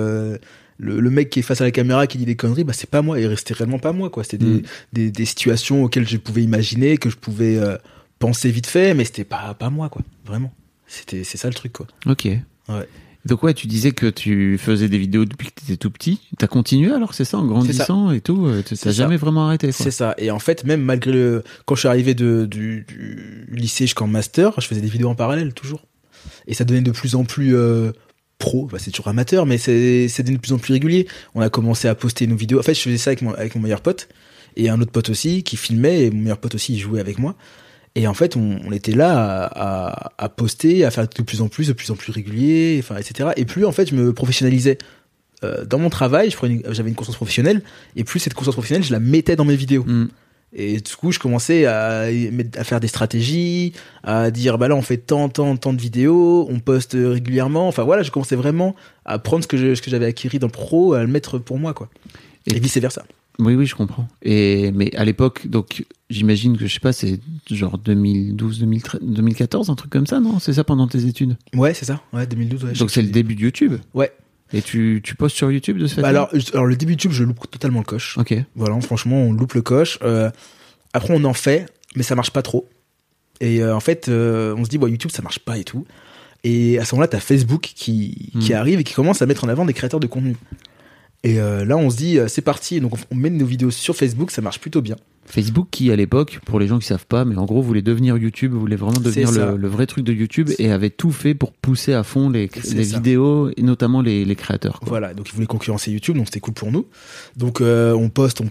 le mec qui est face à la caméra qui dit des conneries, bah c'est pas moi, et c'était réellement pas moi, quoi. C'était des situations auxquelles je pouvais imaginer, que je pouvais penser vite fait, mais c'était pas moi, quoi. Vraiment. C'est ça le truc, quoi.
Ok.
Ouais.
Donc ouais, tu disais que tu faisais des vidéos depuis que t'étais tout petit. T'as continué alors, c'est ça, en grandissant et tout. T'as jamais vraiment arrêté, quoi.
C'est ça. Et en fait, même malgré quand je suis arrivé du lycée jusqu'en master, je faisais des vidéos en parallèle toujours. Et ça devenait de plus en plus pro. Bah, c'est toujours amateur, mais c'est devenu de plus en plus régulier. On a commencé à poster nos vidéos. En fait, je faisais ça avec mon meilleur pote et un autre pote aussi qui filmait, et mon meilleur pote aussi il jouait avec moi. Et en fait, on était là à poster, à faire de plus en plus régulier, enfin, etc. Et plus en fait, je me professionnalisais dans mon travail. J'avais une conscience professionnelle, et plus cette conscience professionnelle, je la mettais dans mes vidéos. Et du coup, je commençais à faire des stratégies, à dire bah là on fait tant de vidéos, on poste régulièrement. Enfin voilà, je commençais vraiment à prendre ce que j'avais acquis dans le pro, à le mettre pour moi, quoi. Et vice versa.
Oui, je comprends. Mais à l'époque, donc j'imagine que je sais pas, c'est genre 2012, 2013, 2014, un truc comme ça, non? C'est ça pendant tes études?
Ouais, c'est ça. Ouais, 2012. Ouais,
donc c'est le début de YouTube.
Ouais.
Et tu postes sur YouTube de ce fait?
Alors le début de YouTube, je loupe totalement le coche.
Ok.
Voilà, franchement, on loupe le coche. Après, on en fait, mais ça marche pas trop. Et en fait, on se dit, bon, YouTube, ça marche pas et tout. Et à ce moment-là, t'as Facebook qui arrive et qui commence à mettre en avant des créateurs de contenu. Et là, on se dit, c'est parti. Donc, on met nos vidéos sur Facebook, ça marche plutôt bien.
Facebook qui, à l'époque, pour les gens qui savent pas, mais en gros, voulait devenir YouTube, voulait vraiment devenir le vrai truc de YouTube, et avait tout fait pour pousser à fond les vidéos, et notamment les créateurs, quoi.
Voilà, donc ils voulaient concurrencer YouTube, donc c'était cool pour nous. Donc on poste,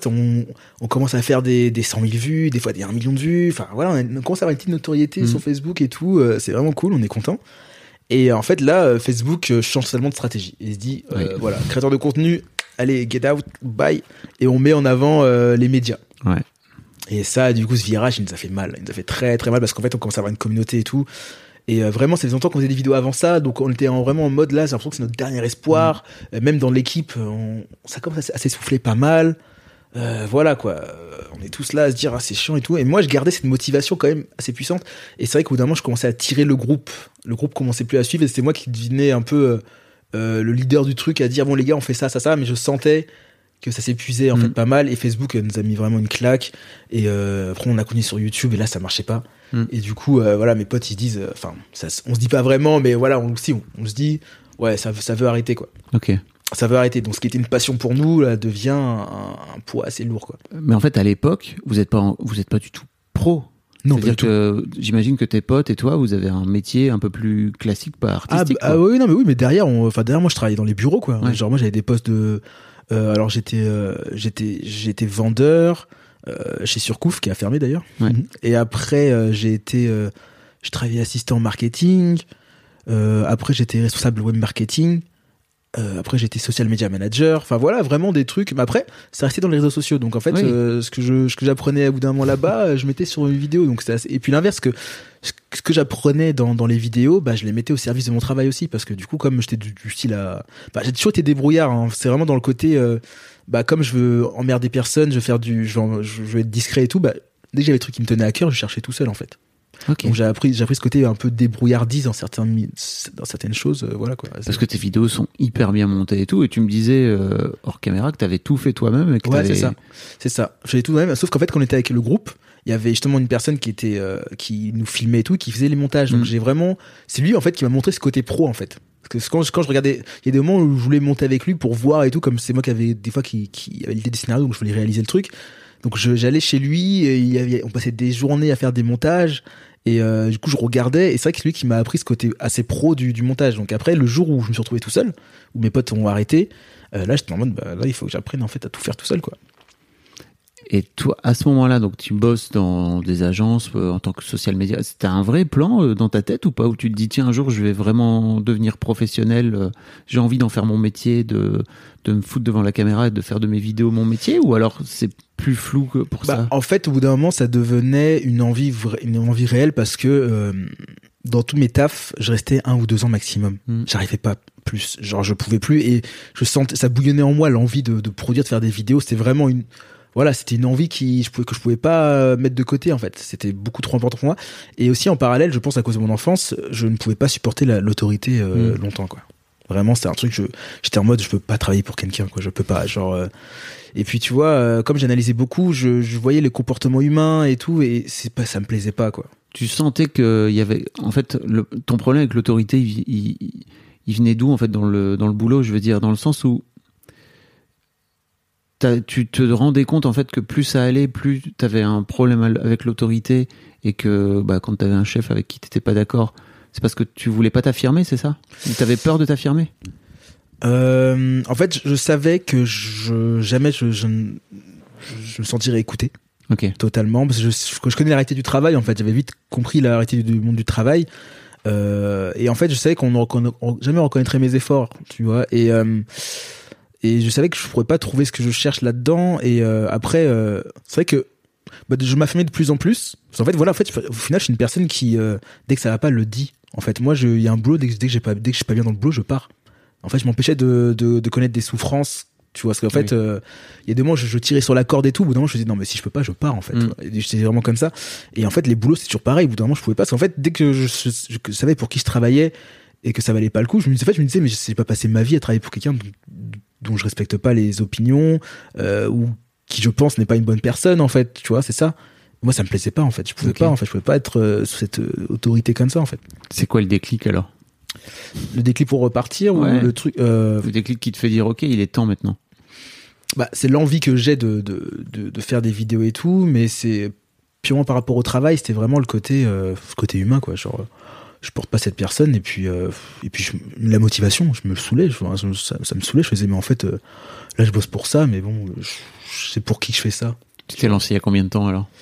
on commence à faire des 100 000 vues, des fois des 1 million de vues. Enfin voilà, on commence à avoir une petite notoriété sur Facebook et tout. C'est vraiment cool, on est content. Et en fait là, Facebook change seulement de stratégie. Il se dit, voilà, créateur de contenu, allez, get out, bye. Et on met en avant les médias.
Ouais.
Et ça, du coup, ce virage, il nous a fait mal. Il nous a fait très très mal parce qu'en fait, on commence à avoir une communauté et tout. Et vraiment, ça faisait longtemps qu'on faisait des vidéos avant ça, donc on était vraiment en mode là, j'ai l'impression que c'est notre dernier espoir. Même dans l'équipe, ça commence à s'essouffler pas mal. Voilà quoi, on est tous là à se dire ah c'est chiant et tout. Et moi, je gardais cette motivation quand même assez puissante. Et c'est vrai qu'au bout d'un moment, je commençais à tirer le groupe. Le groupe commençait plus à suivre et c'était moi qui devenais un peu le leader du truc, à dire bon les gars, on fait ça. Mais je sentais que ça s'épuisait en fait pas mal, et Facebook nous a mis vraiment une claque. Et après on a connu sur YouTube et là ça marchait pas. Et du coup voilà, mes potes ils disent, enfin on se dit pas vraiment, mais voilà, on se dit ouais, ça veut arrêter, quoi.
Ok.
Ça veut arrêter. Donc ce qui était une passion pour nous là devient un poids assez lourd, quoi.
Mais en fait à l'époque vous êtes pas du tout pro.
Non,
c'est-à-dire que j'imagine que tes potes et toi, vous avez un métier un peu plus classique, pas artistique.
Ah oui, non mais oui, mais derrière moi je travaillais dans les bureaux, quoi.
Ouais.
Genre moi j'avais des postes de alors j'étais vendeur chez Surcouf, qui a fermé d'ailleurs.
Ouais.
Et après je travaillais assistant marketing. Après j'étais responsable web marketing. Après j'étais social media manager. Enfin voilà, vraiment des trucs. Mais après ça restait dans les réseaux sociaux. Donc en fait ce que j'apprenais à bout d'un moment là-bas, je mettais sur une vidéo. Donc et puis l'inverse, ce que j'apprenais dans les vidéos, bah je les mettais au service de mon travail aussi, parce que du coup comme j'étais du style à, j'ai toujours été débrouillard, hein. C'est vraiment dans le côté comme je veux emmerder personne, je veux être discret et tout, dès que j'avais des trucs qui me tenaient à cœur, je cherchais tout seul en fait.
Okay.
Donc j'ai appris ce côté un peu débrouillardise dans certaines choses, voilà quoi.
Parce que tes vidéos sont hyper bien montées et tout, et tu me disais hors caméra que t'avais tout fait toi-même. Et que
c'est ça. J'avais tout moi-même. Sauf qu'en fait, quand on était avec le groupe, il y avait justement une personne qui nous filmait et tout, qui faisait les montages. Donc c'est lui en fait qui m'a montré ce côté pro en fait. Parce que quand je regardais, il y a des moments où je voulais monter avec lui pour voir et tout, comme c'est moi qui avait des fois qui avait l'idée des scénarios, donc je voulais réaliser le truc. Donc j'allais chez lui, et on passait des journées à faire des montages. Et du coup je regardais, et c'est vrai que c'est lui qui m'a appris ce côté assez pro du montage. Donc après, le jour où je me suis retrouvé tout seul, où mes potes ont arrêté, là j'étais en mode là il faut que j'apprenne en fait à tout faire tout seul quoi.
Et toi, à ce moment-là, donc tu bosses dans des agences en tant que social media. C'était un vrai plan dans ta tête ou pas, où tu te dis tiens un jour je vais vraiment devenir professionnel, j'ai envie d'en faire mon métier, de me foutre devant la caméra et de faire de mes vidéos mon métier, ou alors c'est plus flou que pour ça?
En fait, au bout d'un moment, ça devenait une envie réelle, parce que dans tous mes tafs, je restais 1 ou 2 ans maximum. J'arrivais pas plus, genre je pouvais plus, et je sentais, ça bouillonnait en moi l'envie de produire, de faire des vidéos. C'était vraiment c'était une envie que je pouvais pas mettre de côté en fait. C'était beaucoup trop important pour moi. Et aussi en parallèle, je pense à cause de mon enfance, je ne pouvais pas supporter l'autorité longtemps quoi. Vraiment, c'était un truc, j'étais en mode je peux pas travailler pour quelqu'un quoi, je peux pas genre et puis tu vois, comme j'analysais beaucoup, je voyais les comportements humains et tout, et ça me plaisait pas quoi.
Tu sentais que il y avait en fait ton problème avec l'autorité, il venait d'où en fait dans le boulot, je veux dire, dans le sens où tu te rendais compte en fait que plus ça allait, plus t'avais un problème avec l'autorité, et que quand t'avais un chef avec qui t'étais pas d'accord, c'est parce que tu voulais pas t'affirmer, c'est ça? T'avais peur de t'affirmer?
En fait, je savais que jamais je me sentirais écouté.
Okay.
Totalement, parce que je connais la réalité du travail en fait. J'avais vite compris la réalité du monde du travail. Et en fait, je savais qu'on jamais reconnaîtrait mes efforts, tu vois. Et je savais que je pourrais pas trouver ce que je cherche là-dedans. Et après, c'est vrai que je m'affirmais de plus en plus. Parce qu'en fait, voilà, au final, je suis une personne qui, dès que ça va pas, le dit. En fait, moi, il y a un boulot, dès que je suis pas bien dans le boulot, je pars. En fait, je m'empêchais de connaître des souffrances. Tu vois, parce qu'en fait, il y a des moments, je tirais sur la corde et tout. Au bout d'un moment, je me disais, non, mais si je peux pas, je pars, en fait. J'étais vraiment comme ça. Et en fait, les boulots, c'est toujours pareil. Au bout d'un moment, je pouvais pas. Parce qu'en fait, dès que je savais pour qui je travaillais et que ça valait pas le coup, je me disais, mais j'ai pas passé ma vie à travailler pour quelqu'un dont je respecte pas les opinions, ou qui, je pense, n'est pas une bonne personne, en fait. Tu vois, c'est ça. Moi, ça me plaisait pas, en fait. Je pouvais pas, en fait. Je pouvais pas être sous cette autorité comme ça, en fait.
C'est quoi le déclic, alors?
Le déclic pour repartir, ou le truc,
le déclic qui te fait dire, ok, il est temps maintenant.
C'est l'envie que j'ai de faire des vidéos et tout, mais c'est purement par rapport au travail. C'était vraiment le côté humain, quoi. Genre, je porte pas cette personne, et puis la motivation, je me saoulais, ça me saoulait. Je faisais, mais en fait, là, je bosse pour ça, mais bon, je sais pour qui je fais ça.
Tu t'es lancé il y a combien de temps, alors?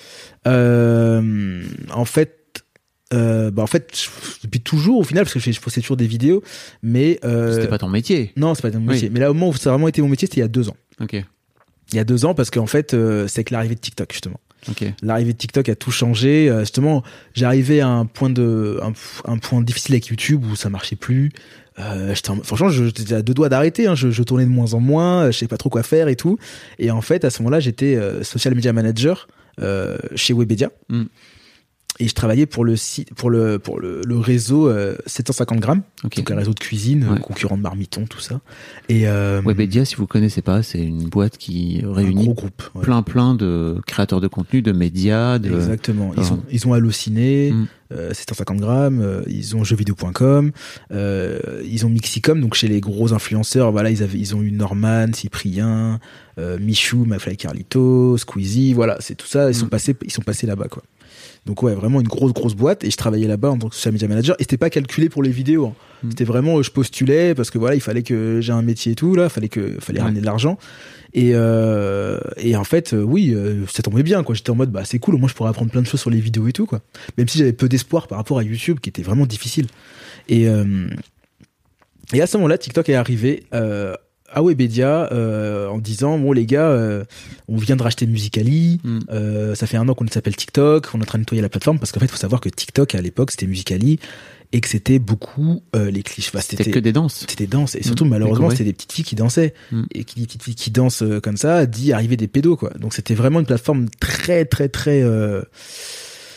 En fait, depuis toujours, au final, parce que je faisais toujours des vidéos, mais
c'était pas ton métier.
Non, c'est pas ton métier. Mais là, au moment où ça a vraiment été mon métier, c'était il y a 2 ans.
Ok.
Il y a 2 ans, parce qu'en fait, c'est avec l'arrivée de TikTok, justement.
Okay.
L'arrivée de TikTok a tout changé. Justement, j'arrivais à un point difficile avec YouTube où ça marchait plus. Franchement, j'étais à 2 doigts d'arrêter. Hein. Je tournais de moins en moins. Je savais pas trop quoi faire et tout. Et en fait, à ce moment-là, j'étais social media manager chez Webedia. Et je travaillais pour le site, pour le réseau 750 grammes, donc un réseau de cuisine, concurrent de Marmiton, tout ça. Et
Webedia, si vous connaissez pas, c'est une boîte qui réunit
un gros groupe,
plein de créateurs de contenu, de médias.
Exactement. Ils ont Allociné, 750 grammes, ils ont jeuxvideo.com, ils ont Mixicom, donc chez les gros influenceurs, voilà, ils ont eu Norman, Cyprien, Michou, McFly Carlito, Squeezie, voilà, c'est tout ça. Ils sont passés là-bas, quoi. Donc ouais, vraiment une grosse boîte, et je travaillais là-bas en tant que social media manager, et c'était pas calculé pour les vidéos, hein. C'était vraiment, je postulais parce que voilà, il fallait que j'ai un métier et tout, là, fallait ramener de l'argent, et en fait, ça tombait bien, quoi. J'étais en mode, c'est cool, moi je pourrais apprendre plein de choses sur les vidéos et tout, quoi. Même si j'avais peu d'espoir par rapport à YouTube, qui était vraiment difficile. Et à ce moment-là, TikTok est arrivé, à Webedia, en disant, bon les gars, on vient de racheter Musical.ly, ça fait 1 an qu'on s'appelle TikTok, on est en train de nettoyer la plateforme, parce qu'en fait il faut savoir que TikTok à l'époque c'était Musical.ly, et que c'était beaucoup les clichés.
C'était que des danses.
C'était des danses, et surtout malheureusement c'était des petites filles qui dansaient, et qui dit petites filles qui dansent comme ça dit arriver des pédos, quoi. Donc c'était vraiment une plateforme très très très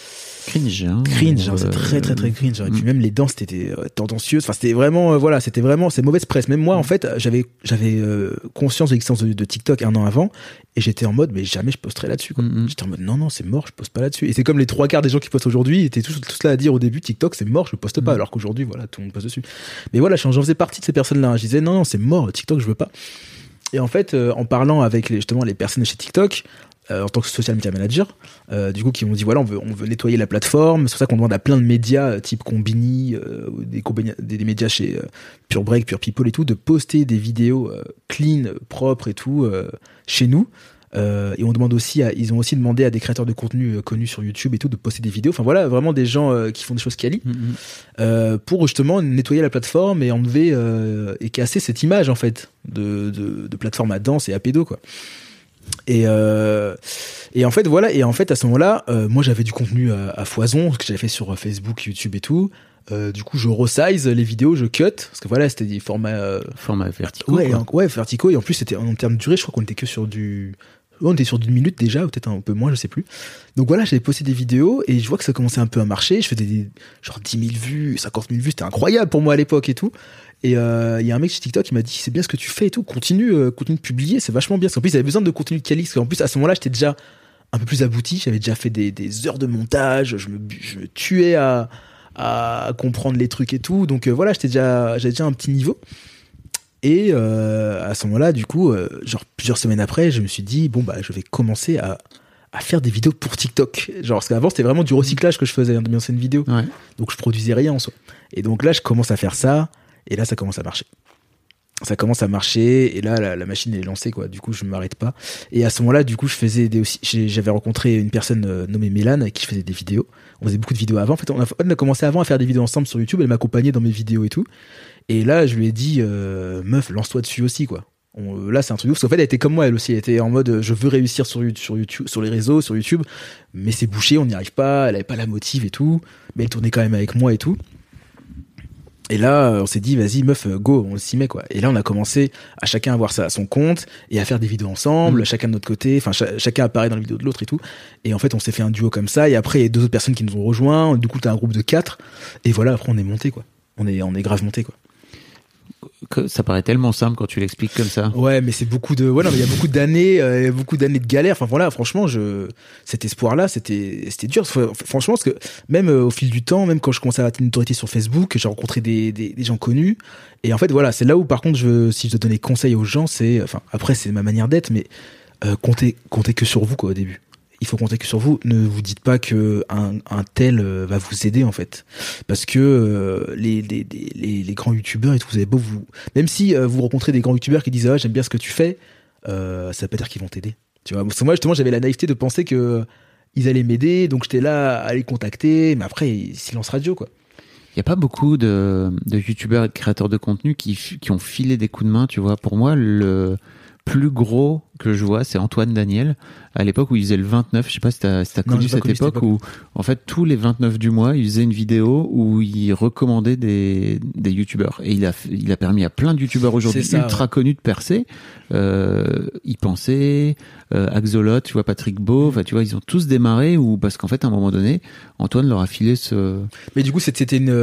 cringe.
Cringe, c'est très très très cringe. Et puis même les danses c'était tendancieux. Enfin, c'était vraiment, c'est mauvaise presse. Même moi, en fait, j'avais conscience de l'existence de TikTok 1 an avant, et j'étais en mode, mais jamais je posterai là-dessus, quoi. J'étais en mode, non, c'est mort, je poste pas là-dessus. Et c'est comme les 3/4 des gens qui postent aujourd'hui étaient tous là à dire au début, TikTok c'est mort, je poste pas. Alors qu'aujourd'hui, voilà, tout le monde poste dessus. Mais voilà, j'en faisais partie de ces personnes-là. Je disais, non, c'est mort, TikTok, je veux pas. Et en fait, en parlant avec justement les personnes chez TikTok, en tant que social media manager, du coup, qui m'ont dit, voilà, on veut nettoyer la plateforme. C'est pour ça qu'on demande à plein de médias, type Combini, des médias chez Pure Break, Pure People et tout, de poster des vidéos clean, propres et tout, chez nous. Et on demande aussi ils ont aussi demandé à des créateurs de contenu connus sur YouTube et tout de poster des vidéos. Enfin voilà, vraiment des gens qui font des choses quali, pour justement nettoyer la plateforme et enlever et casser cette image en fait de plateforme à danse et à pédo, quoi. Et en fait voilà, et en fait à ce moment-là, moi j'avais du contenu à foison, ce que j'avais fait sur Facebook, YouTube et tout. Du coup, je resize les vidéos, je cut, parce que voilà, c'était des formats verticaux. Ouais, verticaux. Et en plus, c'était en termes de durée, je crois qu'on était que sur on était sur d'une minute déjà, ou peut-être un peu moins, je sais plus. Donc voilà, j'avais posté des vidéos et je vois que ça commençait un peu à marcher. Je faisais genre 10 000 vues, 50 000 vues, c'était incroyable pour moi à l'époque et tout. Et il y a un mec sur TikTok qui m'a dit, c'est bien ce que tu fais et tout, continue de publier, c'est vachement bien. Parce qu'en plus, il avait besoin de contenu de quali, parce qu'en plus, à ce moment-là, j'étais déjà un peu plus abouti, j'avais déjà fait des heures de montage, je me tuais à comprendre les trucs et tout. Donc voilà, j'avais déjà un petit niveau. Et à ce moment-là, du coup, genre plusieurs semaines après, je me suis dit, bon, bah, je vais commencer à faire des vidéos pour TikTok. Genre, parce qu'avant, c'était vraiment du recyclage que je faisais de mes anciennes vidéos. Ouais. Donc, je produisais rien en soi. Et donc là, je commence à faire ça. Et là, ça commence à marcher. Ça commence à marcher. Et là, la machine est lancée, quoi. Du coup, je ne m'arrête pas. Et à ce moment-là, du coup, j'avais rencontré une personne nommée Mélane avec qui je faisais des vidéos. On faisait beaucoup de vidéos avant. En fait, on a commencé avant à faire des vidéos ensemble sur YouTube. Elle m'accompagnait dans mes vidéos et tout. Et là, je lui ai dit, meuf, lance-toi dessus aussi, quoi. Là, c'est un truc ouf. Parce qu'en fait, elle était comme moi, elle aussi. Elle était en mode, je veux réussir sur YouTube, sur les réseaux, sur YouTube. Mais c'est bouché, on n'y arrive pas. Elle avait pas la motive et tout. Mais elle tournait quand même avec moi et tout. Et là, on s'est dit, vas-y, meuf, go, on s'y met, quoi. Et là, on a commencé à chacun avoir son compte et à faire des vidéos ensemble, chacun de notre côté. Enfin, chacun apparaît dans la vidéo de l'autre et tout. Et en fait, on s'est fait un duo comme ça. Et après, il y a 2 autres personnes qui nous ont rejoints. Du coup, t'as un groupe de 4. Et voilà, après, on est monté, quoi. On est grave monté, quoi.
Ça paraît tellement simple quand tu l'expliques comme ça.
Ouais, mais c'est beaucoup de, voilà, il y a beaucoup d'années de galères. Enfin voilà, franchement, cet espoir-là, c'était dur. Franchement, parce que même au fil du temps, même quand je commençais à avoir une autorité sur Facebook, j'ai rencontré des gens connus. Et en fait, voilà, c'est là où, par contre, si je dois donner conseil aux gens, après, c'est ma manière d'être, mais comptez que sur vous, quoi, au début. Il faut compter que sur vous. Ne vous dites pas que un tel va vous aider, en fait, parce que les grands youtubeurs et tout, vous avez beau même si vous rencontrez des grands youtubeurs qui disent j'aime bien ce que tu fais, ça veut pas dire qu'ils vont t'aider. Tu vois, parce que moi justement j'avais la naïveté de penser que ils allaient m'aider, donc j'étais là à les contacter, mais après silence radio, quoi.
Il y a pas beaucoup de youtubeurs et de créateurs de contenu qui ont filé des coups de main, tu vois. Pour moi, le plus gros que je vois, c'est Antoine Daniel, à l'époque où il faisait le 29, je sais pas si t'as connu cette époque où, en fait, tous les 29 du mois, il faisait une vidéo où il recommandait des youtubeurs. Et il a permis à plein de youtubeurs aujourd'hui ultra connus de percer. Y Penser, Axolot, tu vois, Patrick Beau, enfin, tu vois, ils ont tous démarré parce qu'en fait, à un moment donné, Antoine leur a filé
Mais du coup, c'était une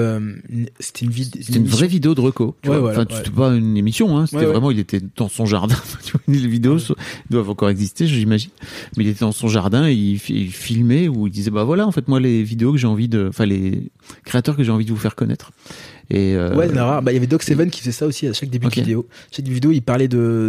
vraie vidéo de reco. Tu vois.
Voilà,
enfin, c'était pas une émission, hein. C'était vraiment, il était dans son jardin. Tu vois, les vidéos doivent encore exister, j'imagine. Mais il était dans son jardin et il filmait où il disait, bah voilà, en fait, moi, les vidéos que j'ai envie les créateurs que j'ai envie de vous faire connaître. Et
ouais, il y avait Doc7 qui faisait ça aussi à chaque début de vidéo. Chaque vidéo, il parlait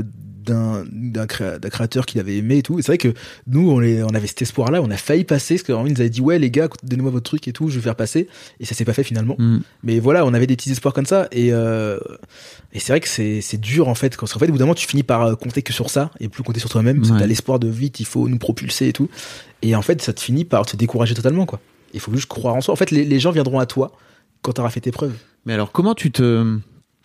d'un créateur qu'il avait aimé et tout. Et c'est vrai que nous, on avait cet espoir-là, on a failli passer, parce que ils nous avaient dit, ouais, les gars, donnez-moi votre truc et tout, je vais faire passer. Et ça s'est pas fait finalement. Mais voilà, on avait des petits espoirs comme ça. Et c'est vrai que c'est dur, en fait, parce qu'en fait, au bout d'un moment, tu finis par compter que sur ça et plus compter sur toi-même, parce que t'as l'espoir de vite, il faut nous propulser et tout. Et en fait, ça te finit par te décourager totalement, quoi. Il faut juste croire en soi. En fait, les gens viendront à toi quand t'auras fait tes preuves.
Mais alors, comment tu te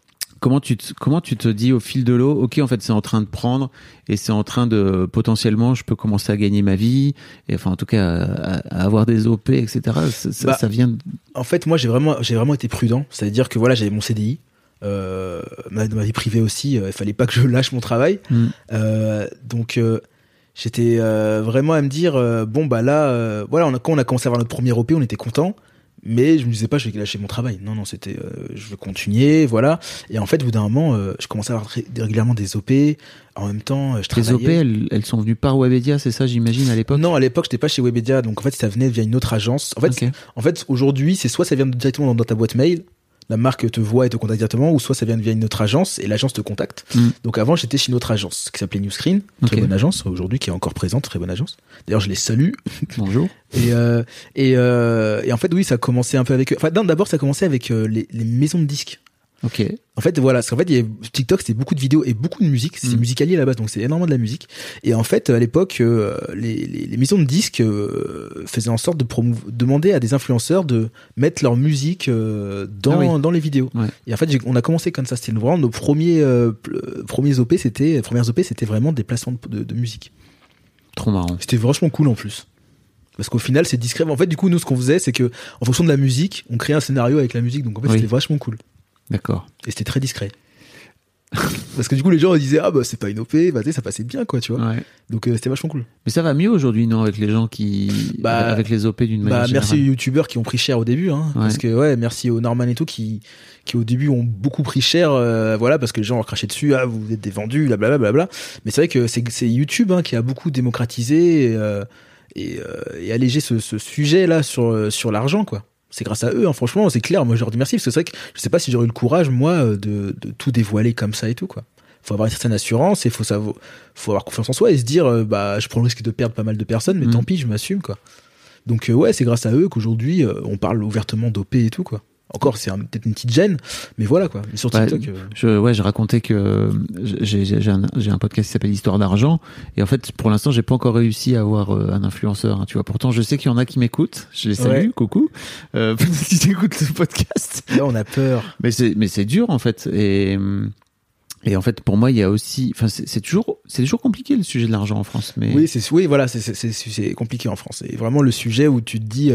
dis au fil de l'eau, ok, en fait, c'est en train de prendre et c'est en train de, potentiellement, je peux commencer à gagner ma vie, et enfin, en tout cas, à avoir des OP, etc. Ça vient.
En fait, moi, j'ai vraiment été prudent. C'est-à-dire que voilà, j'avais mon CDI, ma vie privée aussi, il fallait pas que je lâche mon travail. Donc, J'étais vraiment à me dire bon bah là voilà, quand on a commencé à avoir notre premier OP, on était content. Mais je me disais pas, je vais lâcher mon travail. Non, c'était, je veux continuer, voilà. Et en fait, au bout d'un moment, je commençais à avoir régulièrement des OP. En même temps, je travaillais.
Les OP, elles sont venues par Webedia, c'est ça, j'imagine, à l'époque?
Non, à l'époque, j'étais pas chez Webedia. Donc, en fait, ça venait via une autre agence. En fait, aujourd'hui, c'est soit ça vient directement dans ta boîte mail, la marque te voit et te contacte directement, ou soit ça vient via une autre agence et l'agence te contacte. Donc avant, j'étais chez une autre agence qui s'appelait Newscreen, très bonne agence aujourd'hui, qui est encore présente, très bonne agence. D'ailleurs, je les salue.
Bonjour.
Et en fait, oui, ça a commencé un peu avec. Enfin, d'abord, ça a commencé avec les maisons de disques.
Ok.
En fait, voilà, parce qu'en fait, TikTok, c'était beaucoup de vidéos et beaucoup de musique. C'est musicalier à la base, donc c'est énormément de la musique. Et en fait, à l'époque, les maisons de disques faisaient en sorte de demander à des influenceurs de mettre leur musique dans les vidéos. Ouais. Et en fait, on a commencé comme ça. C'était vraiment nos premières OP, c'était vraiment des placements de musique.
Trop marrant.
C'était vachement cool en plus. Parce qu'au final, c'est discret. En fait, du coup, nous, ce qu'on faisait, c'est que, en fonction de la musique, on créait un scénario avec la musique. Donc, en fait, c'était vachement cool.
D'accord.
Et c'était très discret. Parce que du coup, les gens disaient, ah bah, c'est pas une OP, bah, ça passait bien, quoi, tu vois. Ouais. Donc, c'était vachement cool.
Mais ça va mieux aujourd'hui, non, avec les gens avec les OP d'une manière générale.
Merci aux youtubeurs qui ont pris cher au début, hein. Ouais. Parce que, merci aux Norman et tout qui au début ont beaucoup pris cher, voilà, parce que les gens ont craché dessus, ah, vous êtes des vendus, blablabla. Mais c'est vrai que c'est YouTube, hein, qui a beaucoup démocratisé, et allégé ce sujet-là sur l'argent, quoi. C'est grâce à eux, hein, franchement, c'est clair. Moi, je leur dis merci, parce que c'est vrai que je sais pas si j'aurais eu le courage, moi, de tout dévoiler comme ça et tout, quoi. Faut avoir une certaine assurance et faut avoir confiance en soi et se dire, je prends le risque de perdre pas mal de personnes, mais tant pis, je m'assume, quoi. Donc, c'est grâce à eux qu'aujourd'hui, on parle ouvertement d'OP et tout, quoi. Encore, c'est peut-être une petite gêne, mais voilà, quoi. Mais sur TikTok.
Je racontais que j'ai un podcast qui s'appelle Histoire d'argent, et en fait, pour l'instant, j'ai pas encore réussi à avoir un influenceur, hein, tu vois. Pourtant, je sais qu'il y en a qui m'écoutent. Je les salue, coucou. Peut-être qu'ils écoutent le podcast.
Là, on a peur.
Mais c'est dur, en fait. Et en fait, pour moi, il y a aussi, enfin, c'est toujours compliqué le sujet de l'argent en France. Mais
oui, c'est compliqué en France. C'est vraiment le sujet où tu te dis,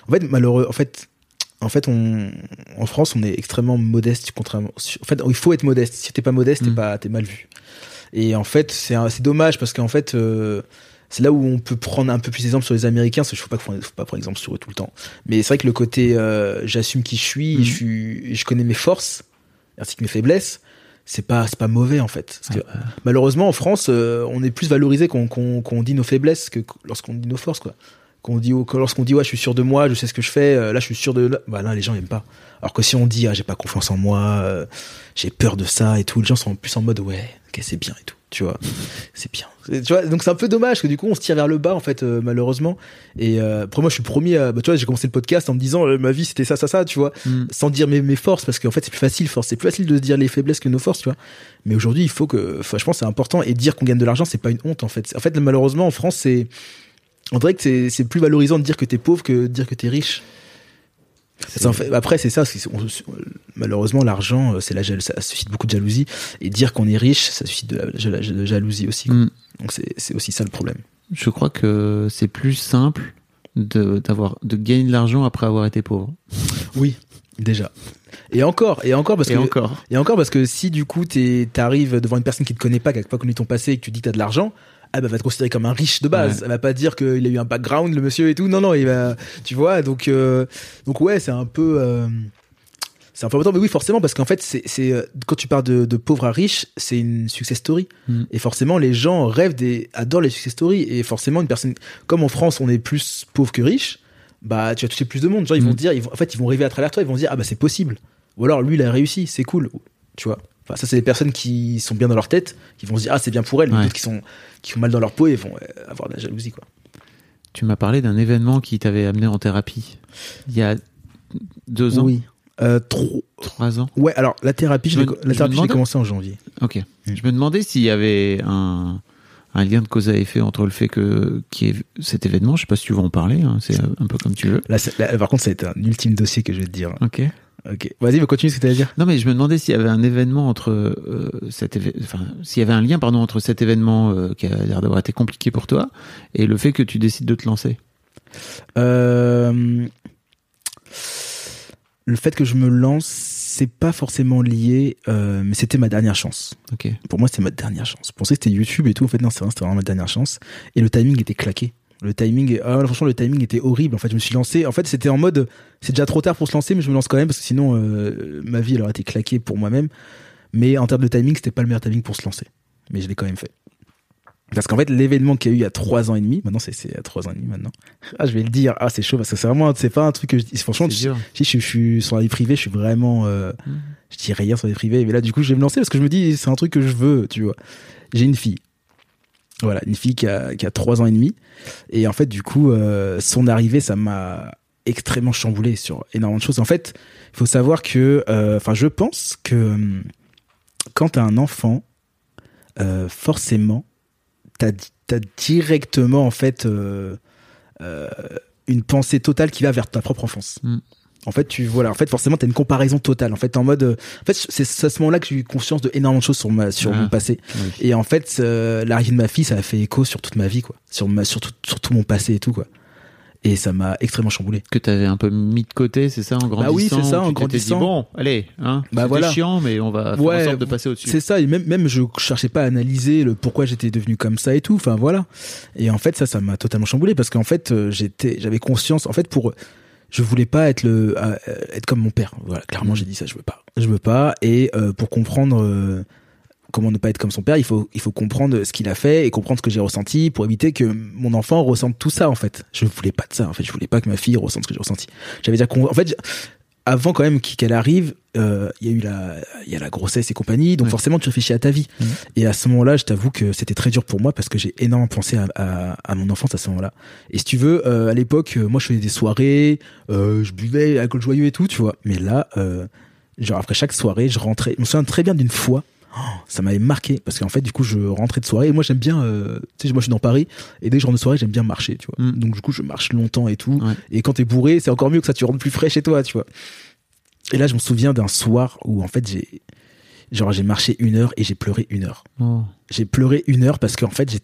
en fait, en France, on est extrêmement modeste, contrairement. En fait, il faut être modeste. Si t'es pas modeste, t'es mal vu. Et en fait, c'est dommage parce qu'en fait, c'est là où on peut prendre un peu plus d'exemple sur les Américains. Parce que faut pas prendre exemple sur eux tout le temps. Mais c'est vrai que le côté, j'assume qui je suis, je connais mes forces, ainsi que mes faiblesses. C'est pas mauvais en fait. Parce que, malheureusement, en France, on est plus valorisé qu'on dit nos faiblesses que lorsqu'on dit nos forces, quoi. Lorsqu'on dit je suis sûr de moi, je sais ce que je fais, là je suis sûr de, bah là les gens aiment pas. Alors que si on dit j'ai pas confiance en moi, j'ai peur de ça et tout, les gens sont plus en mode ok, c'est bien et tout, tu vois. C'est bien. Tu vois, donc c'est un peu dommage parce que du coup on se tire vers le bas en fait, malheureusement. Et après moi je suis le premier tu vois, j'ai commencé le podcast en me disant ma vie c'était ça, tu vois, sans dire mes forces, parce qu'en fait c'est plus facile de se dire les faiblesses que nos forces, tu vois. Mais aujourd'hui, il faut que, je pense c'est important, et dire qu'on gagne de l'argent, c'est pas une honte en fait. En fait, malheureusement en France, on dirait que c'est plus valorisant de dire que t'es pauvre que de dire que t'es riche. Après, c'est ça. Malheureusement, l'argent, ça suscite beaucoup de jalousie. Et dire qu'on est riche, ça suscite de jalousie aussi. Donc c'est aussi ça le problème.
Je crois que c'est plus simple de gagner de l'argent après avoir été pauvre.
Oui, déjà. Et encore parce que si du coup t'arrives devant une personne qui te connaît pas, qui a pas connu ton passé, et que tu dis que t'as de l'argent, elle va te considérer comme un riche de base. Ouais. Elle va pas dire qu'il a eu un background, le monsieur et tout. Non, il va, tu vois. Donc ouais, c'est un peu important. Mais oui, forcément, parce qu'en fait, c'est quand tu parles de pauvre à riche, c'est une success story. Et forcément, les gens adorent les success stories. Et forcément, une personne, comme en France, on est plus pauvre que riche, bah, tu vas toucher plus de monde. Genre, ils vont dire, ils vont rêver à travers toi, ils vont dire, ah bah, c'est possible. Ou alors, lui, il a réussi, c'est cool. Tu vois. Enfin, ça, c'est des personnes qui sont bien dans leur tête, qui vont se dire, ah, c'est bien pour elles. Ouais. D'autres qui sont mal dans leur peau et vont avoir de la jalousie, quoi. Tu
m'as parlé d'un événement qui t'avait amené en thérapie il y a 2 ans.
Oui.
3 ans.
Ouais, alors la thérapie, j'ai commencé en janvier.
Ok. Je me demandais s'il y avait un lien de cause à effet entre le fait qu'il y ait cet événement. Je sais pas si tu veux en parler, hein, c'est un peu comme tu veux.
Là, par contre, ça a été un ultime dossier que je vais te dire.
Ok.
Vas-y, continue ce que tu allais dire.
Non, mais je me demandais s'il y avait un événement entre s'il y avait un lien, entre cet événement qui a l'air d'avoir été compliqué pour toi et le fait que tu décides de te lancer.
Le fait que je me lance, c'est pas forcément lié, mais c'était ma dernière chance.
Ok.
Pour moi, c'était ma dernière chance. Je pensais que c'était YouTube et tout. En fait, non, c'était vraiment ma dernière chance. Et le timing était claqué. Franchement, le timing était horrible. En fait, je me suis lancé. En fait, c'était en mode, c'est déjà trop tard pour se lancer, mais je me lance quand même parce que sinon, ma vie, elle aurait été claquée pour moi-même. Mais en termes de timing, c'était pas le meilleur timing pour se lancer. Mais je l'ai quand même fait. Parce qu'en fait, l'événement qu'il y a eu il y a 3 ans et demi, maintenant c'est à 3 ans et demi maintenant. Ah, je vais le dire. Ah, c'est chaud parce que c'est pas un truc que je dis. Franchement, je suis sur la vie privée, je suis vraiment, je dis rien sur la vie privée. Mais là, du coup, je vais me lancer parce que je me dis, c'est un truc que je veux, tu vois. J'ai une fille. Voilà, une fille qui a 3 ans et demi. Et en fait, du coup, son arrivée, ça m'a extrêmement chamboulé sur énormément de choses. En fait, il faut savoir que, je pense que quand t'as un enfant, forcément, t'as directement en fait une pensée totale qui va vers ta propre enfance. En fait, forcément t'as une comparaison totale. En fait, en mode, c'est à ce moment-là que j'ai eu conscience de énormément de choses sur mon passé. Oui. Et en fait, l'arrivée de ma fille, ça a fait écho sur toute ma vie, quoi, sur tout mon passé et tout, quoi. Et ça m'a extrêmement chamboulé.
Que t'avais un peu mis de côté, c'est ça, en grandissant.
Bah oui, c'est ça, en grandissant.
Dit, bon, allez, c'était
voilà.
chiant, mais on va faire en sorte de passer au-dessus.
C'est ça, et même je cherchais pas à analyser le pourquoi j'étais devenu comme ça et tout. Enfin voilà. Et en fait, ça m'a totalement chamboulé parce qu'en fait, j'avais conscience. En fait, je voulais pas être comme mon père. Voilà, clairement, j'ai dit ça, je veux pas. Et pour comprendre. Comment ne pas être comme son père, il faut comprendre ce qu'il a fait et comprendre ce que j'ai ressenti pour éviter que mon enfant ressente tout ça, en fait. Je voulais pas de ça, en fait. Je voulais pas que ma fille ressente ce que j'ai ressenti. J'avais déjà en fait, avant quand même qu'elle arrive, il y a la grossesse et compagnie, donc forcément tu réfléchis à ta vie. Et à ce moment-là, je t'avoue que c'était très dur pour moi parce que j'ai énormément pensé à mon enfance à ce moment-là. Et si tu veux, à l'époque, moi je faisais des soirées, je buvais alcool joyeux et tout, tu vois. Mais là, genre après chaque soirée, je rentrais. Je me souviens très bien d'une fois. Ça m'avait marqué parce qu'en fait du coup je rentrais de soirée et moi j'aime bien tu sais, moi je suis dans Paris et dès que je rentre de soirée j'aime bien marcher, tu vois. Donc du coup je marche longtemps et tout, et quand t'es bourré c'est encore mieux que ça, tu rentres plus frais chez toi, tu vois. Et là je me souviens d'un soir où en fait j'ai marché 1 heure et j'ai pleuré 1 heure. J'ai pleuré 1 heure parce qu'en fait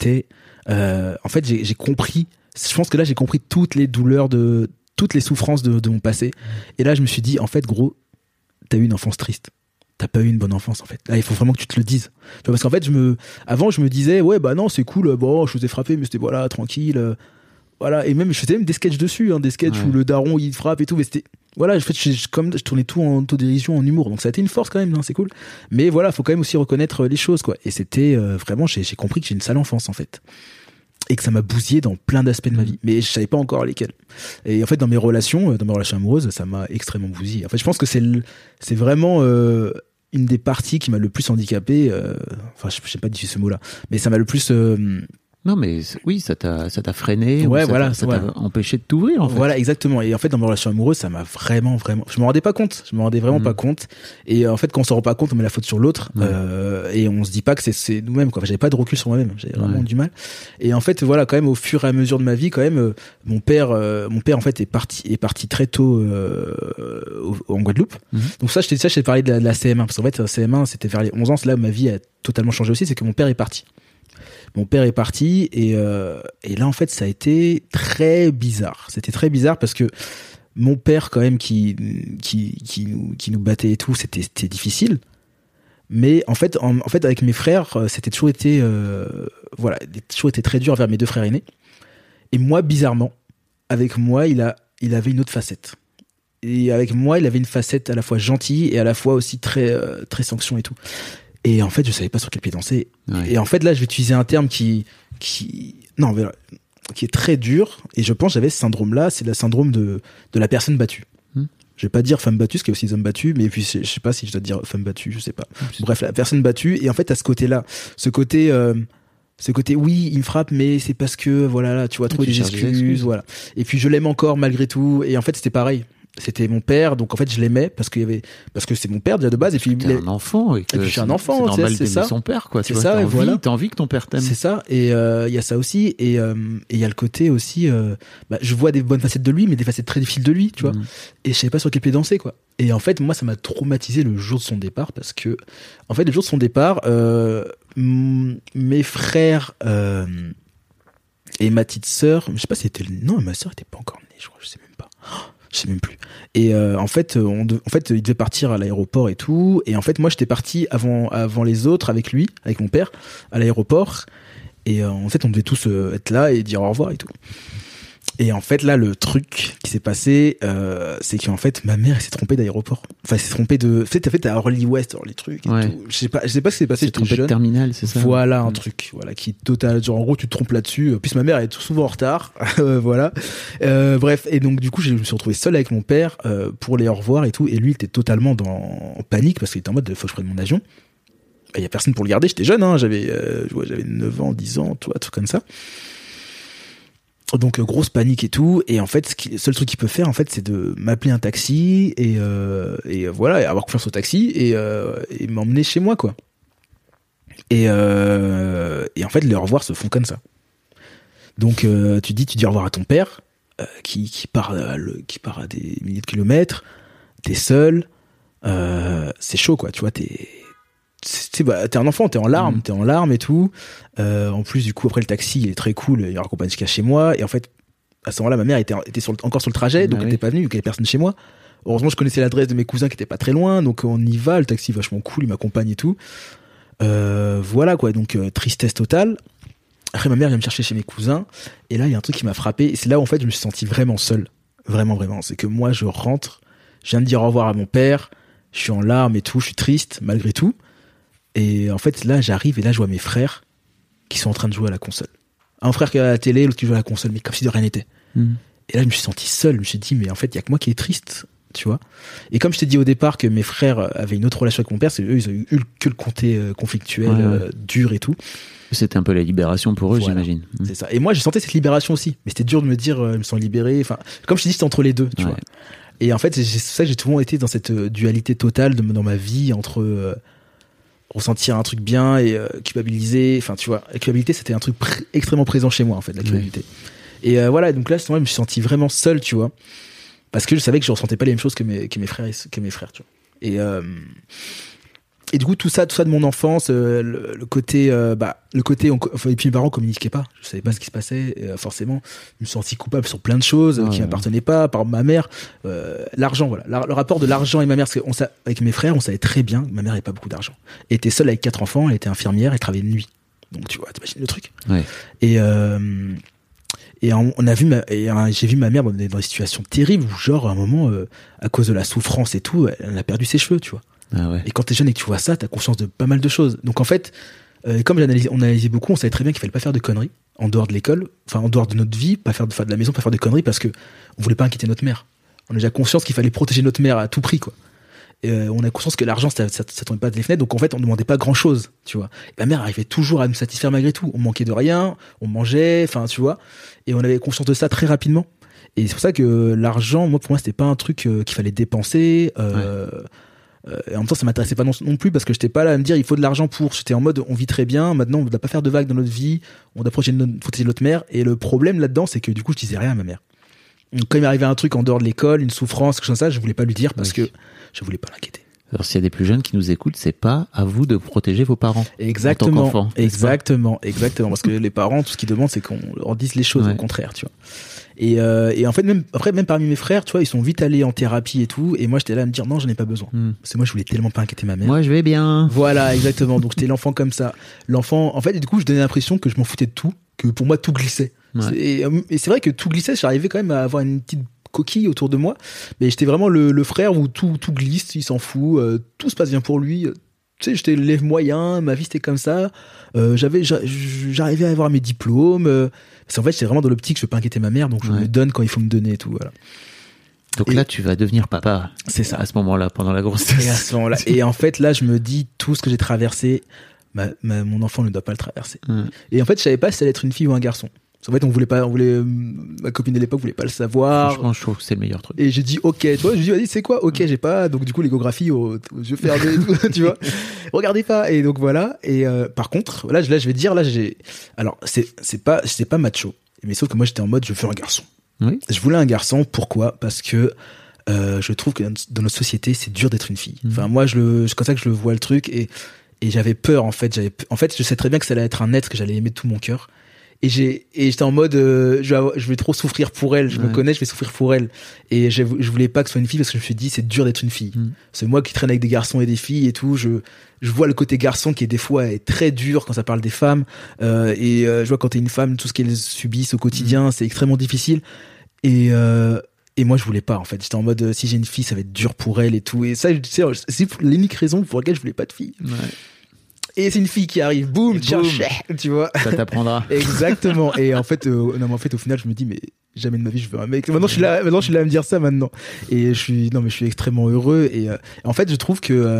j'ai compris, je pense que là j'ai compris toutes les douleurs toutes les souffrances de mon passé. Et là je me suis dit, en fait gros, t'as eu une enfance triste. T'as pas eu une bonne enfance, en fait. Là, il faut vraiment que tu te le dises. Tu vois, parce qu'en fait, avant, je me disais, ouais, bah non, c'est cool, bon, je vous ai frappé, mais c'était, voilà, tranquille, voilà. Et même, je faisais même des sketchs dessus, des sketchs où le daron, il frappe et tout, mais c'était, voilà, en fait, je tournais tout en autodérision, en humour. Donc, ça a été une force quand même, c'est cool. Mais voilà, faut quand même aussi reconnaître les choses, quoi. Et c'était, vraiment, j'ai compris que j'ai une sale enfance, en fait. Et que ça m'a bousillé dans plein d'aspects de ma vie, mais je savais pas encore lesquels. Et en fait, dans mes relations amoureuses, ça m'a extrêmement bousillé. En fait, je pense que c'est vraiment une des parties qui m'a le plus handicapé. Enfin, je sais pas dire ce mot-là, mais ça m'a le plus.
Non, mais oui, ça t'a freiné.
Ouais,
voilà, ça t'a empêché de t'ouvrir, en fait.
Voilà, exactement. Et en fait, dans mes relations amoureuses, ça m'a vraiment, je me rendais pas compte. Je me rendais vraiment pas compte. Et en fait, quand on s'en rend pas compte, on met la faute sur l'autre, et on se dit pas que c'est nous-mêmes, quoi. J'avais pas de recul sur moi-même. J'avais vraiment du mal. Et en fait, voilà, quand même, au fur et à mesure de ma vie, quand même, mon père, en fait, est parti très tôt, en Guadeloupe. Donc ça, je t'ai parlé de la CM1. Parce qu'en fait, CM1, c'était vers les 11 ans. C'est là où ma vie a totalement changé aussi. C'est que mon père est parti. Mon père est parti et là en fait ça a été très bizarre. C'était très bizarre parce que mon père quand même qui nous battait et tout, c'était difficile. Mais en fait avec mes frères, c'était toujours été très dur vers mes 2 frères aînés. Et moi bizarrement, avec moi il avait une autre facette. Et avec moi il avait une facette à la fois gentille et à la fois aussi très sanction et tout. Et en fait, je savais pas sur quel pied danser. Ouais. Et en fait, là, je vais utiliser un terme qui est très dur. Et je pense que j'avais ce syndrome-là. C'est le syndrome de la personne battue. Je vais pas dire femme battue, parce qu'il y a aussi des hommes battus. Mais puis, je sais pas si je dois dire femme battue, je sais pas. Bref, la personne battue. Et en fait, à ce côté-là, ce côté, oui, il me frappe, mais c'est parce que, voilà, là, tu vois, trouver des excuses, voilà. Et puis, je l'aime encore malgré tout. Et en fait, c'était pareil. C'était mon père, donc en fait je l'aimais parce que c'est mon père déjà de base, et puis
un enfant, et puis
je suis un enfant,
c'est normal
d'aimer
ça. Son père, quoi.
C'est ça,
t'as envie que ton père t'aime.
C'est ça, et il y a ça aussi, et il y a le côté aussi, je vois des bonnes facettes de lui, mais des facettes très difficiles de lui, tu vois. Et je savais pas sur quel pied danser, quoi. Et en fait, moi, ça m'a traumatisé le jour de son départ, parce que en fait, le jour de son départ, mes frères et ma petite sœur, je sais pas si c'était, non, ma sœur était pas encore née, je crois, je sais même pas. Je sais même plus. Et en fait, il devait partir à l'aéroport et tout. Et en fait, moi, j'étais parti avant les autres avec lui, avec mon père, à l'aéroport. Et en fait, on devait tous être là et dire au revoir et tout. Et en fait, là, le truc qui s'est passé, c'est qu'en fait, ma mère, elle s'est trompée d'aéroport. Enfin, elle s'est trompée de... En fait, t'as Orly West, les trucs et tout. Je sais pas ce qui s'est passé.
C'est trompée de terminal, c'est ça?
Voilà, un truc, voilà, qui est total. Genre, en gros, tu te trompes là-dessus. Puis ma mère, elle est tout souvent en retard. Voilà. Bref. Et donc, du coup, je me suis retrouvé seul avec mon père, pour les au revoir et tout. Et lui, il était totalement en panique parce qu'il était en mode, faut que je prenne mon avion. Il y a personne pour le garder. J'étais jeune, hein. J'avais 9 ans, 10 ans, tout comme ça. Donc grosse panique et tout, et en fait le seul truc qu'il peut faire en fait c'est de m'appeler un taxi et voilà, et avoir confiance au taxi et m'emmener chez moi quoi. Et en fait les au revoir se font comme ça. Donc tu dis au revoir à ton père qui part à des milliers de kilomètres, t'es seul, c'est chaud quoi, tu vois, t'es un enfant, t'es en larmes et tout. En plus, du coup, après le taxi, il est très cool, il raccompagne jusqu'à chez moi. Et en fait, à ce moment-là, ma mère était encore sur le trajet, donc elle était pas venue, donc il y avait personne chez moi. Heureusement, je connaissais l'adresse de mes cousins qui étaient pas très loin, donc on y va. Le taxi est vachement cool, il m'accompagne et tout. Voilà quoi, donc tristesse totale. Après, ma mère vient me chercher chez mes cousins, et là, il y a un truc qui m'a frappé. Et c'est là où en fait, je me suis senti vraiment seul, vraiment. C'est que moi, je rentre, je viens de dire au revoir à mon père, je suis en larmes et tout, je suis triste malgré tout. Et en fait, là, j'arrive et là, je vois mes frères qui sont en train de jouer à la console. Un frère qui est à la télé, l'autre qui joue à la console, mais comme si de rien n'était. Et là, je me suis senti seul. Je me suis dit, mais en fait, il y a que moi qui est triste, tu vois. Et comme je t'ai dit au départ que mes frères avaient une autre relation avec mon père, c'est eux, ils ont eu que le côté conflictuel, dur et tout.
C'était un peu la libération pour eux,
voilà,
j'imagine.
C'est ça. Et moi, j'ai senti cette libération aussi. Mais c'était dur de me dire, je me sens libéré. Enfin, comme je t'ai dit, c'était entre les deux, tu vois. Et en fait, c'est ça que j'ai souvent été dans cette dualité totale dans ma vie entre ressentir un truc bien et culpabiliser. Enfin, tu vois, la culpabilité, c'était un truc extrêmement présent chez moi, en fait, la culpabilité. Et voilà, donc là, à ce moment-là, je me suis senti vraiment seul, tu vois, parce que je savais que je ressentais pas les mêmes choses que mes frères, tu vois. Et du coup, tout ça de mon enfance, le côté, et puis mes parents communiquaient pas. Je savais pas ce qui se passait, forcément. Je me suis senti coupable sur plein de choses qui m'appartenaient pas, par ma mère. L'argent, voilà. Le rapport de l'argent et ma mère, parce que avec mes frères, on savait très bien que ma mère avait pas beaucoup d'argent. Elle était seule avec 4 enfants, elle était infirmière, elle travaillait de nuit. Donc, tu vois, t'imagines le truc. Ouais. Et j'ai vu ma mère dans des situations terribles où, genre, à un moment, à cause de la souffrance et tout, elle a perdu ses cheveux, tu vois. Ah ouais. Et quand t'es jeune et que tu vois ça, t'as conscience de pas mal de choses. Donc en fait, comme on analysait beaucoup, on savait très bien qu'il fallait pas faire de conneries en dehors de l'école, enfin en dehors de notre vie, pas faire de la maison, pas faire de conneries parce que on voulait pas inquiéter notre mère. On a déjà conscience qu'il fallait protéger notre mère à tout prix, quoi. On a conscience que l'argent ça tombait pas des fenêtres, donc en fait on demandait pas grand chose, tu vois. Et ma mère arrivait toujours à nous satisfaire malgré tout. On manquait de rien, on mangeait, enfin tu vois. Et on avait conscience de ça très rapidement. Et c'est pour ça que l'argent, pour moi c'était pas un truc qu'il fallait dépenser. Et en même temps, ça m'intéressait pas non plus parce que j'étais pas là à me dire il faut de l'argent pour. J'étais en mode on vit très bien, maintenant on doit pas faire de vagues dans notre vie, on doit protéger notre mère. Et le problème là-dedans, c'est que du coup, je disais rien à ma mère. Donc, quand il m'arrivait un truc en dehors de l'école, une souffrance, quelque chose comme ça, je voulais pas lui dire parce que je voulais pas l'inquiéter.
Alors s'il y a des plus jeunes qui nous écoutent, c'est pas à vous de protéger vos parents.
Exactement.
En tant qu'enfant,
exactement. Parce que les parents, tout ce qu'ils demandent, c'est qu'on leur dise les choses au contraire, tu vois. Et en fait, même parmi mes frères, tu vois, ils sont vite allés en thérapie et tout. Et moi, j'étais là à me dire non, j'en ai pas besoin. Parce que moi, je voulais tellement pas inquiéter ma mère.
Moi, je vais bien.
Voilà, exactement. Donc, j'étais l'enfant comme ça. L'enfant, en fait, et du coup, je donnais l'impression que je m'en foutais de tout, que pour moi, tout glissait. Ouais. Et c'est vrai que tout glissait. J'arrivais quand même à avoir une petite coquille autour de moi. Mais j'étais vraiment le frère où tout glisse, il s'en fout, tout se passe bien pour lui. Tu sais, j'étais l'élève moyen, ma vie c'était comme ça. J'arrivais à avoir mes diplômes. En fait, j'étais vraiment dans l'optique, je veux pas inquiéter ma mère, donc je me donne quand il faut me donner et tout, voilà.
Donc là, tu vas devenir papa. C'est ça. À ce moment-là, pendant la grossesse.
Et à ce moment-là. Et en fait, là, je me dis, tout ce que j'ai traversé, mon enfant ne doit pas le traverser. Et en fait, je savais pas si ça allait être une fille ou un garçon. En fait, ma copine de l'époque voulait pas le savoir.
Franchement, je trouve que c'est le meilleur truc.
Et j'ai dit, ok, tu vois, je lui ai dit, vas-y, c'est quoi? Ok, j'ai pas, donc du coup, l'échographie aux yeux fermés et tout, tu vois. Regardez pas. Et donc voilà. Et, par contre, là, je vais dire, alors, c'est pas macho. Mais sauf que moi, j'étais en mode, je veux un garçon. Oui. Je voulais un garçon. Pourquoi? Parce que, je trouve que dans notre société, c'est dur d'être une fille. Enfin, moi, c'est comme ça que je le vois le truc et j'avais peur, en fait. Je sais très bien que ça allait être un être que j'allais aimer de tout mon cœur. Et j'étais en mode, je vais trop souffrir pour elle. Je me connais, je vais souffrir pour elle. Et je voulais pas que ce soit une fille parce que je me suis dit, c'est dur d'être une fille. C'est moi qui traîne avec des garçons et des filles et tout. Je vois le côté garçon qui est des fois est très dur quand ça parle des femmes. Je vois quand t'es une femme, tout ce qu'elles subissent au quotidien, c'est extrêmement difficile. Et moi, je voulais pas, en fait. J'étais en mode, si j'ai une fille, ça va être dur pour elle et tout. Et ça, c'est l'unique raison pour laquelle je voulais pas de fille. Ouais. Et c'est une fille qui arrive, boum, tu vois.
Ça t'apprendra.
Exactement. Et en fait, au final, je me dis, mais jamais de ma vie, je veux un mec. Maintenant, je suis là à me dire ça maintenant. Et je suis extrêmement heureux. Et en fait, je trouve que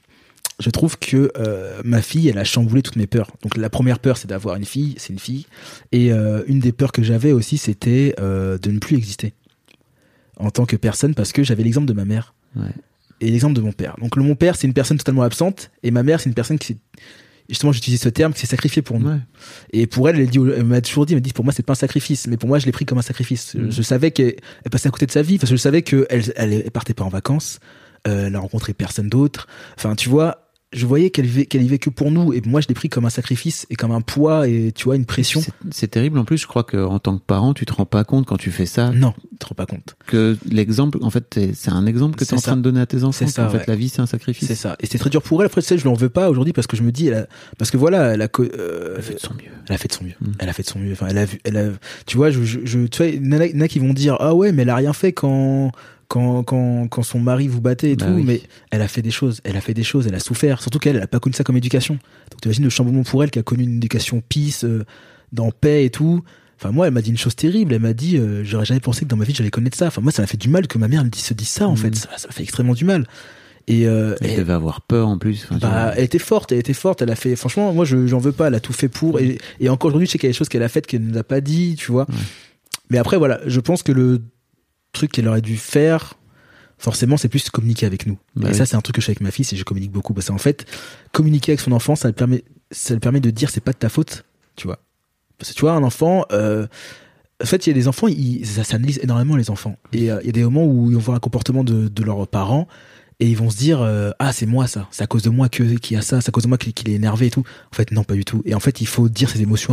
ma fille, elle a chamboulé toutes mes peurs. Donc, la première peur, c'est d'avoir une fille, c'est une fille. Et une des peurs que j'avais aussi, c'était de ne plus exister en tant que personne, parce que j'avais l'exemple de ma mère. Ouais. Et l'exemple de mon père. Donc mon père, c'est une personne totalement absente, et ma mère, c'est une personne qui s'est, justement, j'utilise ce terme, qui s'est sacrifiée pour nous. Ouais. Et pour elle, elle m'a toujours dit, pour moi, c'est pas un sacrifice, mais pour moi, je l'ai pris comme un sacrifice. Je savais qu'elle passait à côté de sa vie, parce que je savais qu'elle partait pas en vacances, elle a rencontré personne d'autre. Enfin, tu vois, je voyais qu'elle vivait que pour nous, et moi je l'ai pris comme un sacrifice et comme un poids, et tu vois, une pression.
C'est terrible. En plus, je crois qu'en tant que parent, tu te rends pas compte quand tu fais ça.
Non, tu te rends pas compte
que l'exemple, en fait, c'est un exemple que tu es en train de donner à tes enfants.
C'est ça,
en fait, la vie, c'est un sacrifice.
C'est ça. Et c'est très dur pour elle. Après, tu sais, je l'en veux pas aujourd'hui, parce que je me dis, parce que voilà, elle a fait de son mieux. Elle a fait de son mieux. Elle a fait de son mieux. Enfin, tu vois, tu vois, il y en a qui vont dire, ah ouais, mais elle a rien fait quand son mari vous battait et tout, oui. Mais elle a fait des choses, elle a souffert, surtout qu'elle a pas connu ça comme éducation. Donc t'imagines le chamboulement pour elle, qui a connu une éducation peace, dans paix et tout. Enfin, moi, elle m'a dit une chose terrible, elle m'a dit, j'aurais jamais pensé que dans ma vie j'allais connaître ça. Enfin, moi, ça m'a fait du mal que ma mère se dise ça, en fait. Ça m'a fait extrêmement du mal. Et elle
devait avoir peur en plus.
Enfin, elle était forte, elle a fait, franchement, moi, j'en veux pas, elle a tout fait pour, et encore aujourd'hui, je sais qu'il y a des choses qu'elle a faites qu'elle ne nous a pas dit, tu vois. Ouais. Mais après, voilà, je pense que le truc qu'elle aurait dû faire, forcément, c'est plus communiquer avec nous. Et ça, c'est un truc que je fais avec ma fille, c'est que je communique beaucoup. Parce qu'en fait, communiquer avec son enfant, ça le permet de dire, c'est pas de ta faute, tu vois. Parce que tu vois, un enfant, en fait, il y a des enfants, ça analyse énormément les enfants. Et il y a des moments où ils vont voir un comportement de leurs parents, et ils vont se dire, ah, c'est moi ça, c'est à cause de moi qu'il y a ça, c'est à cause de moi qu'il est énervé et tout. En fait, non, pas du tout. Et en fait, il faut dire ses émotions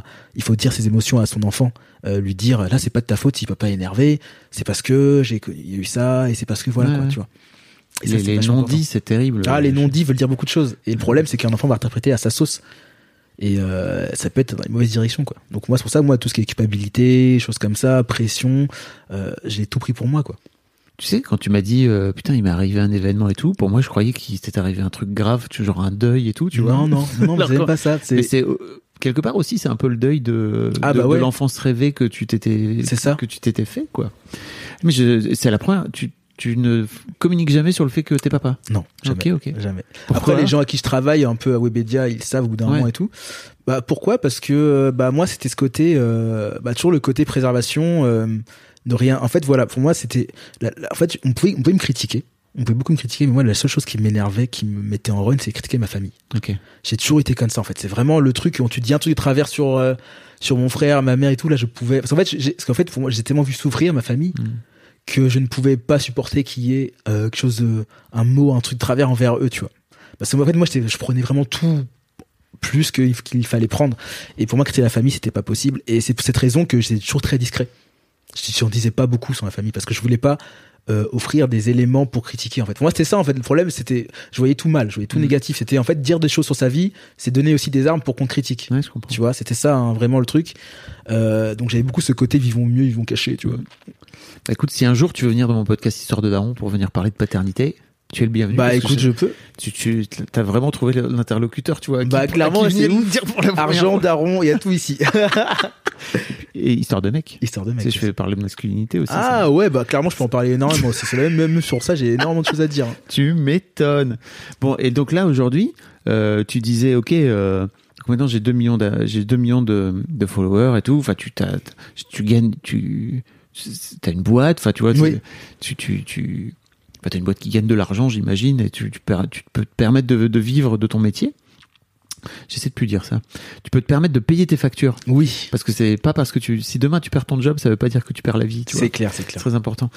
à son enfant, lui dire, là, c'est pas de ta faute si papa est énervé, c'est parce que il y a eu ça, et c'est parce que voilà, quoi, tu vois.
Et ça, les non-dits, c'est terrible.
Ah, les non-dits veulent dire beaucoup de choses. Et le problème, c'est qu'un enfant va interpréter à sa sauce. Et ça peut être dans une mauvaise direction, quoi. Donc moi, c'est pour ça, tout ce qui est culpabilité, choses comme ça, pression, j'ai tout pris pour moi, quoi.
Tu sais, quand tu m'as dit, putain, il m'est arrivé un événement et tout, pour moi, je croyais qu'il s'était arrivé un truc grave, genre un deuil et tout, tu vois.
Non, c'est pas ça.
Mais c'est, quelque part aussi, c'est un peu le deuil de l'enfance rêvée que tu t'étais fait, quoi. Mais c'est la première, tu ne communiques jamais sur le fait que t'es papa?
Non, jamais.
Ok.
Jamais. Après, les gens à qui je travaille un peu à Webedia, ils savent au bout d'un moment et tout. Bah, pourquoi? Parce que, moi, c'était ce côté, toujours le côté préservation, de rien. En fait, voilà, pour moi, c'était, en fait, on pouvait me critiquer. On pouvait beaucoup me critiquer, mais moi, la seule chose qui m'énervait, qui me mettait en run, c'est critiquer ma famille.
Ok.
J'ai toujours été comme ça, en fait. C'est vraiment le truc où tu dis un truc de travers sur mon frère, ma mère et tout, là, je pouvais, parce qu'en fait, pour moi, j'ai tellement vu souffrir ma famille, que je ne pouvais pas supporter qu'il y ait quelque chose, un mot, un truc de travers envers eux, tu vois. Parce que en fait, moi, je prenais vraiment tout plus qu'il fallait prendre. Et pour moi, critiquer la famille, c'était pas possible. Et c'est pour cette raison que j'étais toujours très discret. Je ne disais pas beaucoup sur ma famille, parce que je voulais pas offrir des éléments pour critiquer, en fait. Pour moi, c'était ça, en fait. Le problème, c'était, je voyais tout mal, je voyais tout négatif. C'était, en fait, dire des choses sur sa vie, c'est donner aussi des armes pour qu'on critique.
Ouais, je comprends.
Tu vois, c'était ça, hein, vraiment le truc. Donc, j'avais beaucoup ce côté vivons mieux, vivons cachés, tu vois.
Bah, écoute, si un jour tu veux venir dans mon podcast Histoire de Daron pour venir parler de paternité, tu es le bienvenu.
Bah, écoute, je peux.
Tu as vraiment trouvé l'interlocuteur, tu vois.
Clairement, c'est argent, daron, il y a tout ici.
Et histoire de mec.
Histoire de mec.
Tu sais, je fais parler de masculinité aussi.
Ah
ça.
Ouais, clairement, je peux en parler énormément aussi. C'est même sur ça, j'ai énormément de choses à dire.
Tu m'étonnes. Bon, et donc là, aujourd'hui, tu disais, ok, maintenant j'ai 2 millions de followers et tout. Enfin, tu gagnes, t'as une boîte, enfin, tu vois,
oui.
T'as une boîte qui gagne de l'argent, j'imagine, et tu peux te permettre de vivre de ton métier. J'essaie de plus dire ça. Tu peux te permettre de payer tes factures.
Oui.
Parce que c'est pas parce que si demain tu perds ton job, ça veut pas dire que tu perds la vie. Tu vois.
C'est clair.
C'est très important.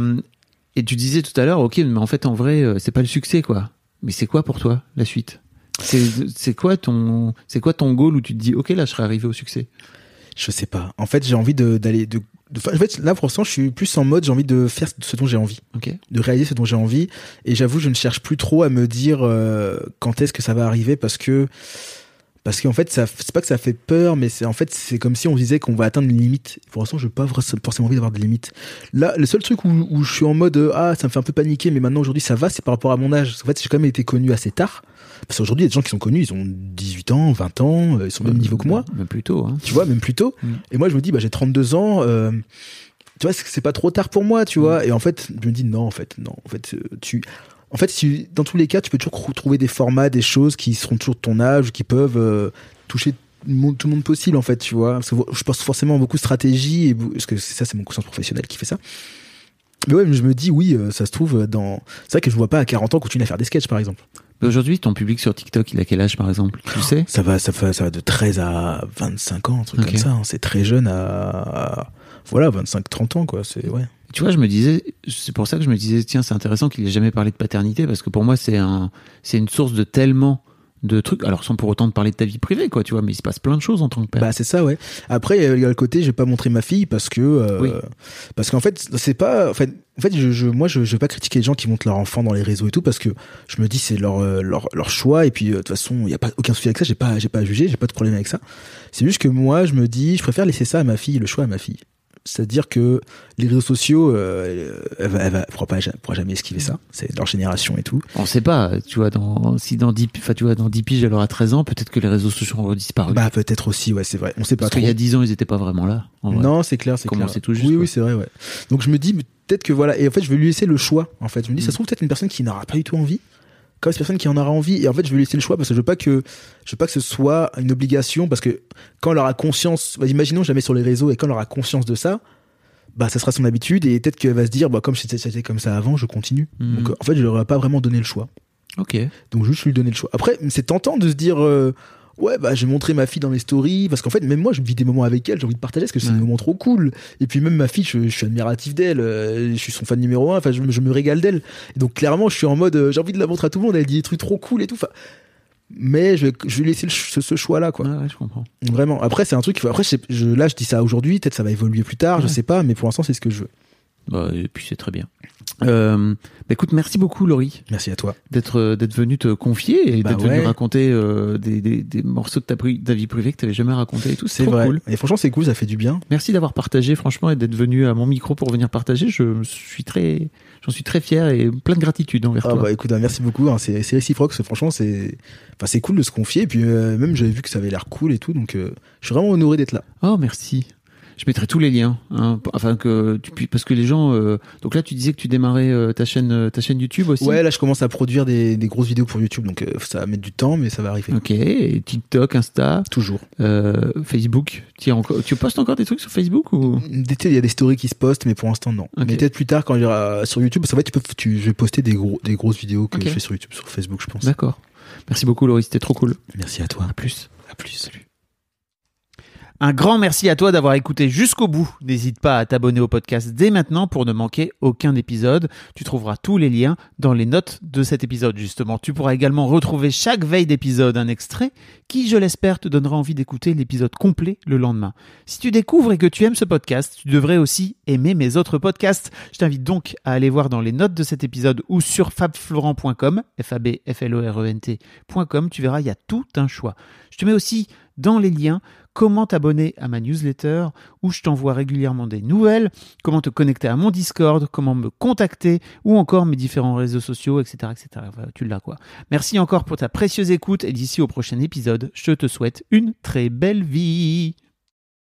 Et tu disais tout à l'heure, ok, mais en fait, en vrai, c'est pas le succès, quoi. Mais c'est quoi pour toi, la suite? C'est quoi ton goal où tu te dis ok là je serais arrivé au succès?
Je sais pas. En fait, j'ai envie d'aller en fait, là, pour l'instant, je suis plus en mode, j'ai envie de faire ce dont j'ai envie.
Okay.
De réaliser ce dont j'ai envie. Et j'avoue, je ne cherche plus trop à me dire quand est-ce que ça va arriver parce qu'en fait, c'est pas que ça fait peur, mais c'est comme si on disait qu'on va atteindre une limite. Pour l'instant, je n'ai pas forcément envie d'avoir de limites. Là, le seul truc où je suis en mode, ça me fait un peu paniquer, mais maintenant, aujourd'hui, ça va, c'est par rapport à mon âge. En fait, j'ai quand même été connu assez tard. Parce qu'aujourd'hui, il y a des gens qui sont connus, ils ont 18 ans, 20 ans, ils sont au même niveau que moi.
Même plus tôt, hein.
Tu vois, même plus tôt. Et moi, je me dis, j'ai 32 ans, tu vois, c'est pas trop tard pour moi, tu vois. Et en fait, je me dis, non. En fait, dans tous les cas, tu peux toujours trouver des formats, des choses qui seront toujours de ton âge, qui peuvent toucher tout le monde possible, en fait, tu vois. Parce que je pense forcément beaucoup stratégie, parce que ça, c'est mon conscience professionnelle qui fait ça. Mais ouais, je me dis, oui, ça se trouve, c'est vrai que je vois pas à 40 ans continuer à faire des sketchs, par exemple.
Mais aujourd'hui, ton public sur TikTok, il a quel âge, par exemple? Tu sais?
Ça va de 13 à 25 ans, un truc comme ça. Hein. C'est très jeune à 25-30 ans, quoi. Ouais.
Tu vois, c'est pour ça que je me disais, tiens, c'est intéressant qu'il ait jamais parlé de paternité, parce que pour moi, c'est une source de tellement de trucs, alors sans pour autant te parler de ta vie privée, quoi, tu vois, mais il se passe plein de choses en tant que père.
C'est ça, ouais. Après, il y a le côté, je vais pas montrer ma fille parce qu'en fait, c'est pas, moi, je vais pas critiquer les gens qui montrent leur enfant dans les réseaux et tout, parce que je me dis, c'est leur choix, et puis, de toute façon, il y a pas aucun souci avec ça, j'ai pas à juger, j'ai pas de problème avec ça. C'est juste que moi, je me dis, je préfère laisser ça à ma fille, le choix à ma fille. C'est-à-dire que les réseaux sociaux, elle pourra jamais esquiver ça. C'est leur génération et tout.
On sait pas, tu vois, dans 10 piges, elle aura 13 ans, peut-être que les réseaux sociaux auront disparu.
Peut-être aussi, ouais, c'est vrai. On sait pas trop.
Parce qu'il y a 10 ans, ils étaient pas vraiment là.
Non, c'est clair, c'est
clair. Tout juste.
Oui, c'est vrai, ouais. Donc je me dis, peut-être que voilà, et en fait, je vais lui laisser le choix, en fait. Je me dis, ça se trouve peut-être une personne qui n'aura pas du tout envie. Comme cette personne qui en aura envie, et en fait je vais lui laisser le choix parce que je veux pas que ce soit une obligation, parce que quand elle aura conscience, imaginons je la mets sur les réseaux et quand elle aura conscience de ça, ça sera son habitude et peut-être qu'elle va se dire comme c'était comme ça avant, je continue. Donc en fait je leur ai pas vraiment donné le choix.
Ok.
Donc juste lui donner le choix. Après c'est tentant de se dire je vais montrer ma fille dans les stories, parce qu'en fait même moi je vis des moments avec elle, j'ai envie de partager parce que c'est des moments trop cool, et puis même ma fille je suis admiratif d'elle, je suis son fan numéro 1, je me régale d'elle, et donc clairement je suis en mode j'ai envie de la montrer à tout le monde, elle dit des trucs trop cool et tout, mais je vais lui laisser ce choix là, quoi.
Ouais, je comprends
vraiment. Après c'est un truc je dis ça aujourd'hui, peut-être ça va évoluer plus tard, je sais pas, mais pour l'instant c'est ce que je veux.
Et puis c'est très bien. Écoute, merci beaucoup Laurie.
Merci à toi
d'être venu te confier et d'être venu raconter des morceaux de ta vie privée que tu n'avais jamais raconté et tout. C'est
vrai.
Cool.
Et franchement c'est cool, ça fait du bien.
Merci d'avoir partagé franchement et d'être venu à mon micro pour venir partager. J'en suis très fier et plein de gratitude envers toi.
Écoute, merci beaucoup. Hein, c'est réciproque. Franchement c'est cool de se confier. Et puis même j'avais vu que ça avait l'air cool et tout, donc je suis vraiment honoré d'être là.
Oh merci. Je mettrai tous les liens, afin que tu puisses, parce que les gens. Donc là, tu disais que tu démarrais ta chaîne YouTube aussi.
Ouais, là, je commence à produire des grosses vidéos pour YouTube, donc ça va mettre du temps, mais ça va arriver.
Ok. Et TikTok, Insta.
Toujours.
Facebook. Tu postes encore des trucs sur Facebook ou?
Il y a des stories qui se postent, mais pour l'instant non. Okay. Mais peut-être plus tard quand il y aura sur YouTube, parce qu'en fait, je vais poster des grosses vidéos que je fais sur YouTube, sur Facebook, je pense.
D'accord. Merci beaucoup, Laurie. C'était trop cool.
Merci à toi.
À plus.
Salut.
Un grand merci à toi d'avoir écouté jusqu'au bout. N'hésite pas à t'abonner au podcast dès maintenant pour ne manquer aucun épisode. Tu trouveras tous les liens dans les notes de cet épisode, justement. Tu pourras également retrouver chaque veille d'épisode un extrait qui, je l'espère, te donnera envie d'écouter l'épisode complet le lendemain. Si tu découvres et que tu aimes ce podcast, tu devrais aussi aimer mes autres podcasts. Je t'invite donc à aller voir dans les notes de cet épisode ou sur fabflorent.com, fabflorent.com. Tu verras, il y a tout un choix. Je te mets aussi dans les liens comment t'abonner à ma newsletter où je t'envoie régulièrement des nouvelles, comment te connecter à mon Discord, comment me contacter ou encore mes différents réseaux sociaux, etc. Voilà, tu l'as quoi. Merci encore pour ta précieuse écoute et d'ici au prochain épisode, je te souhaite une très belle vie.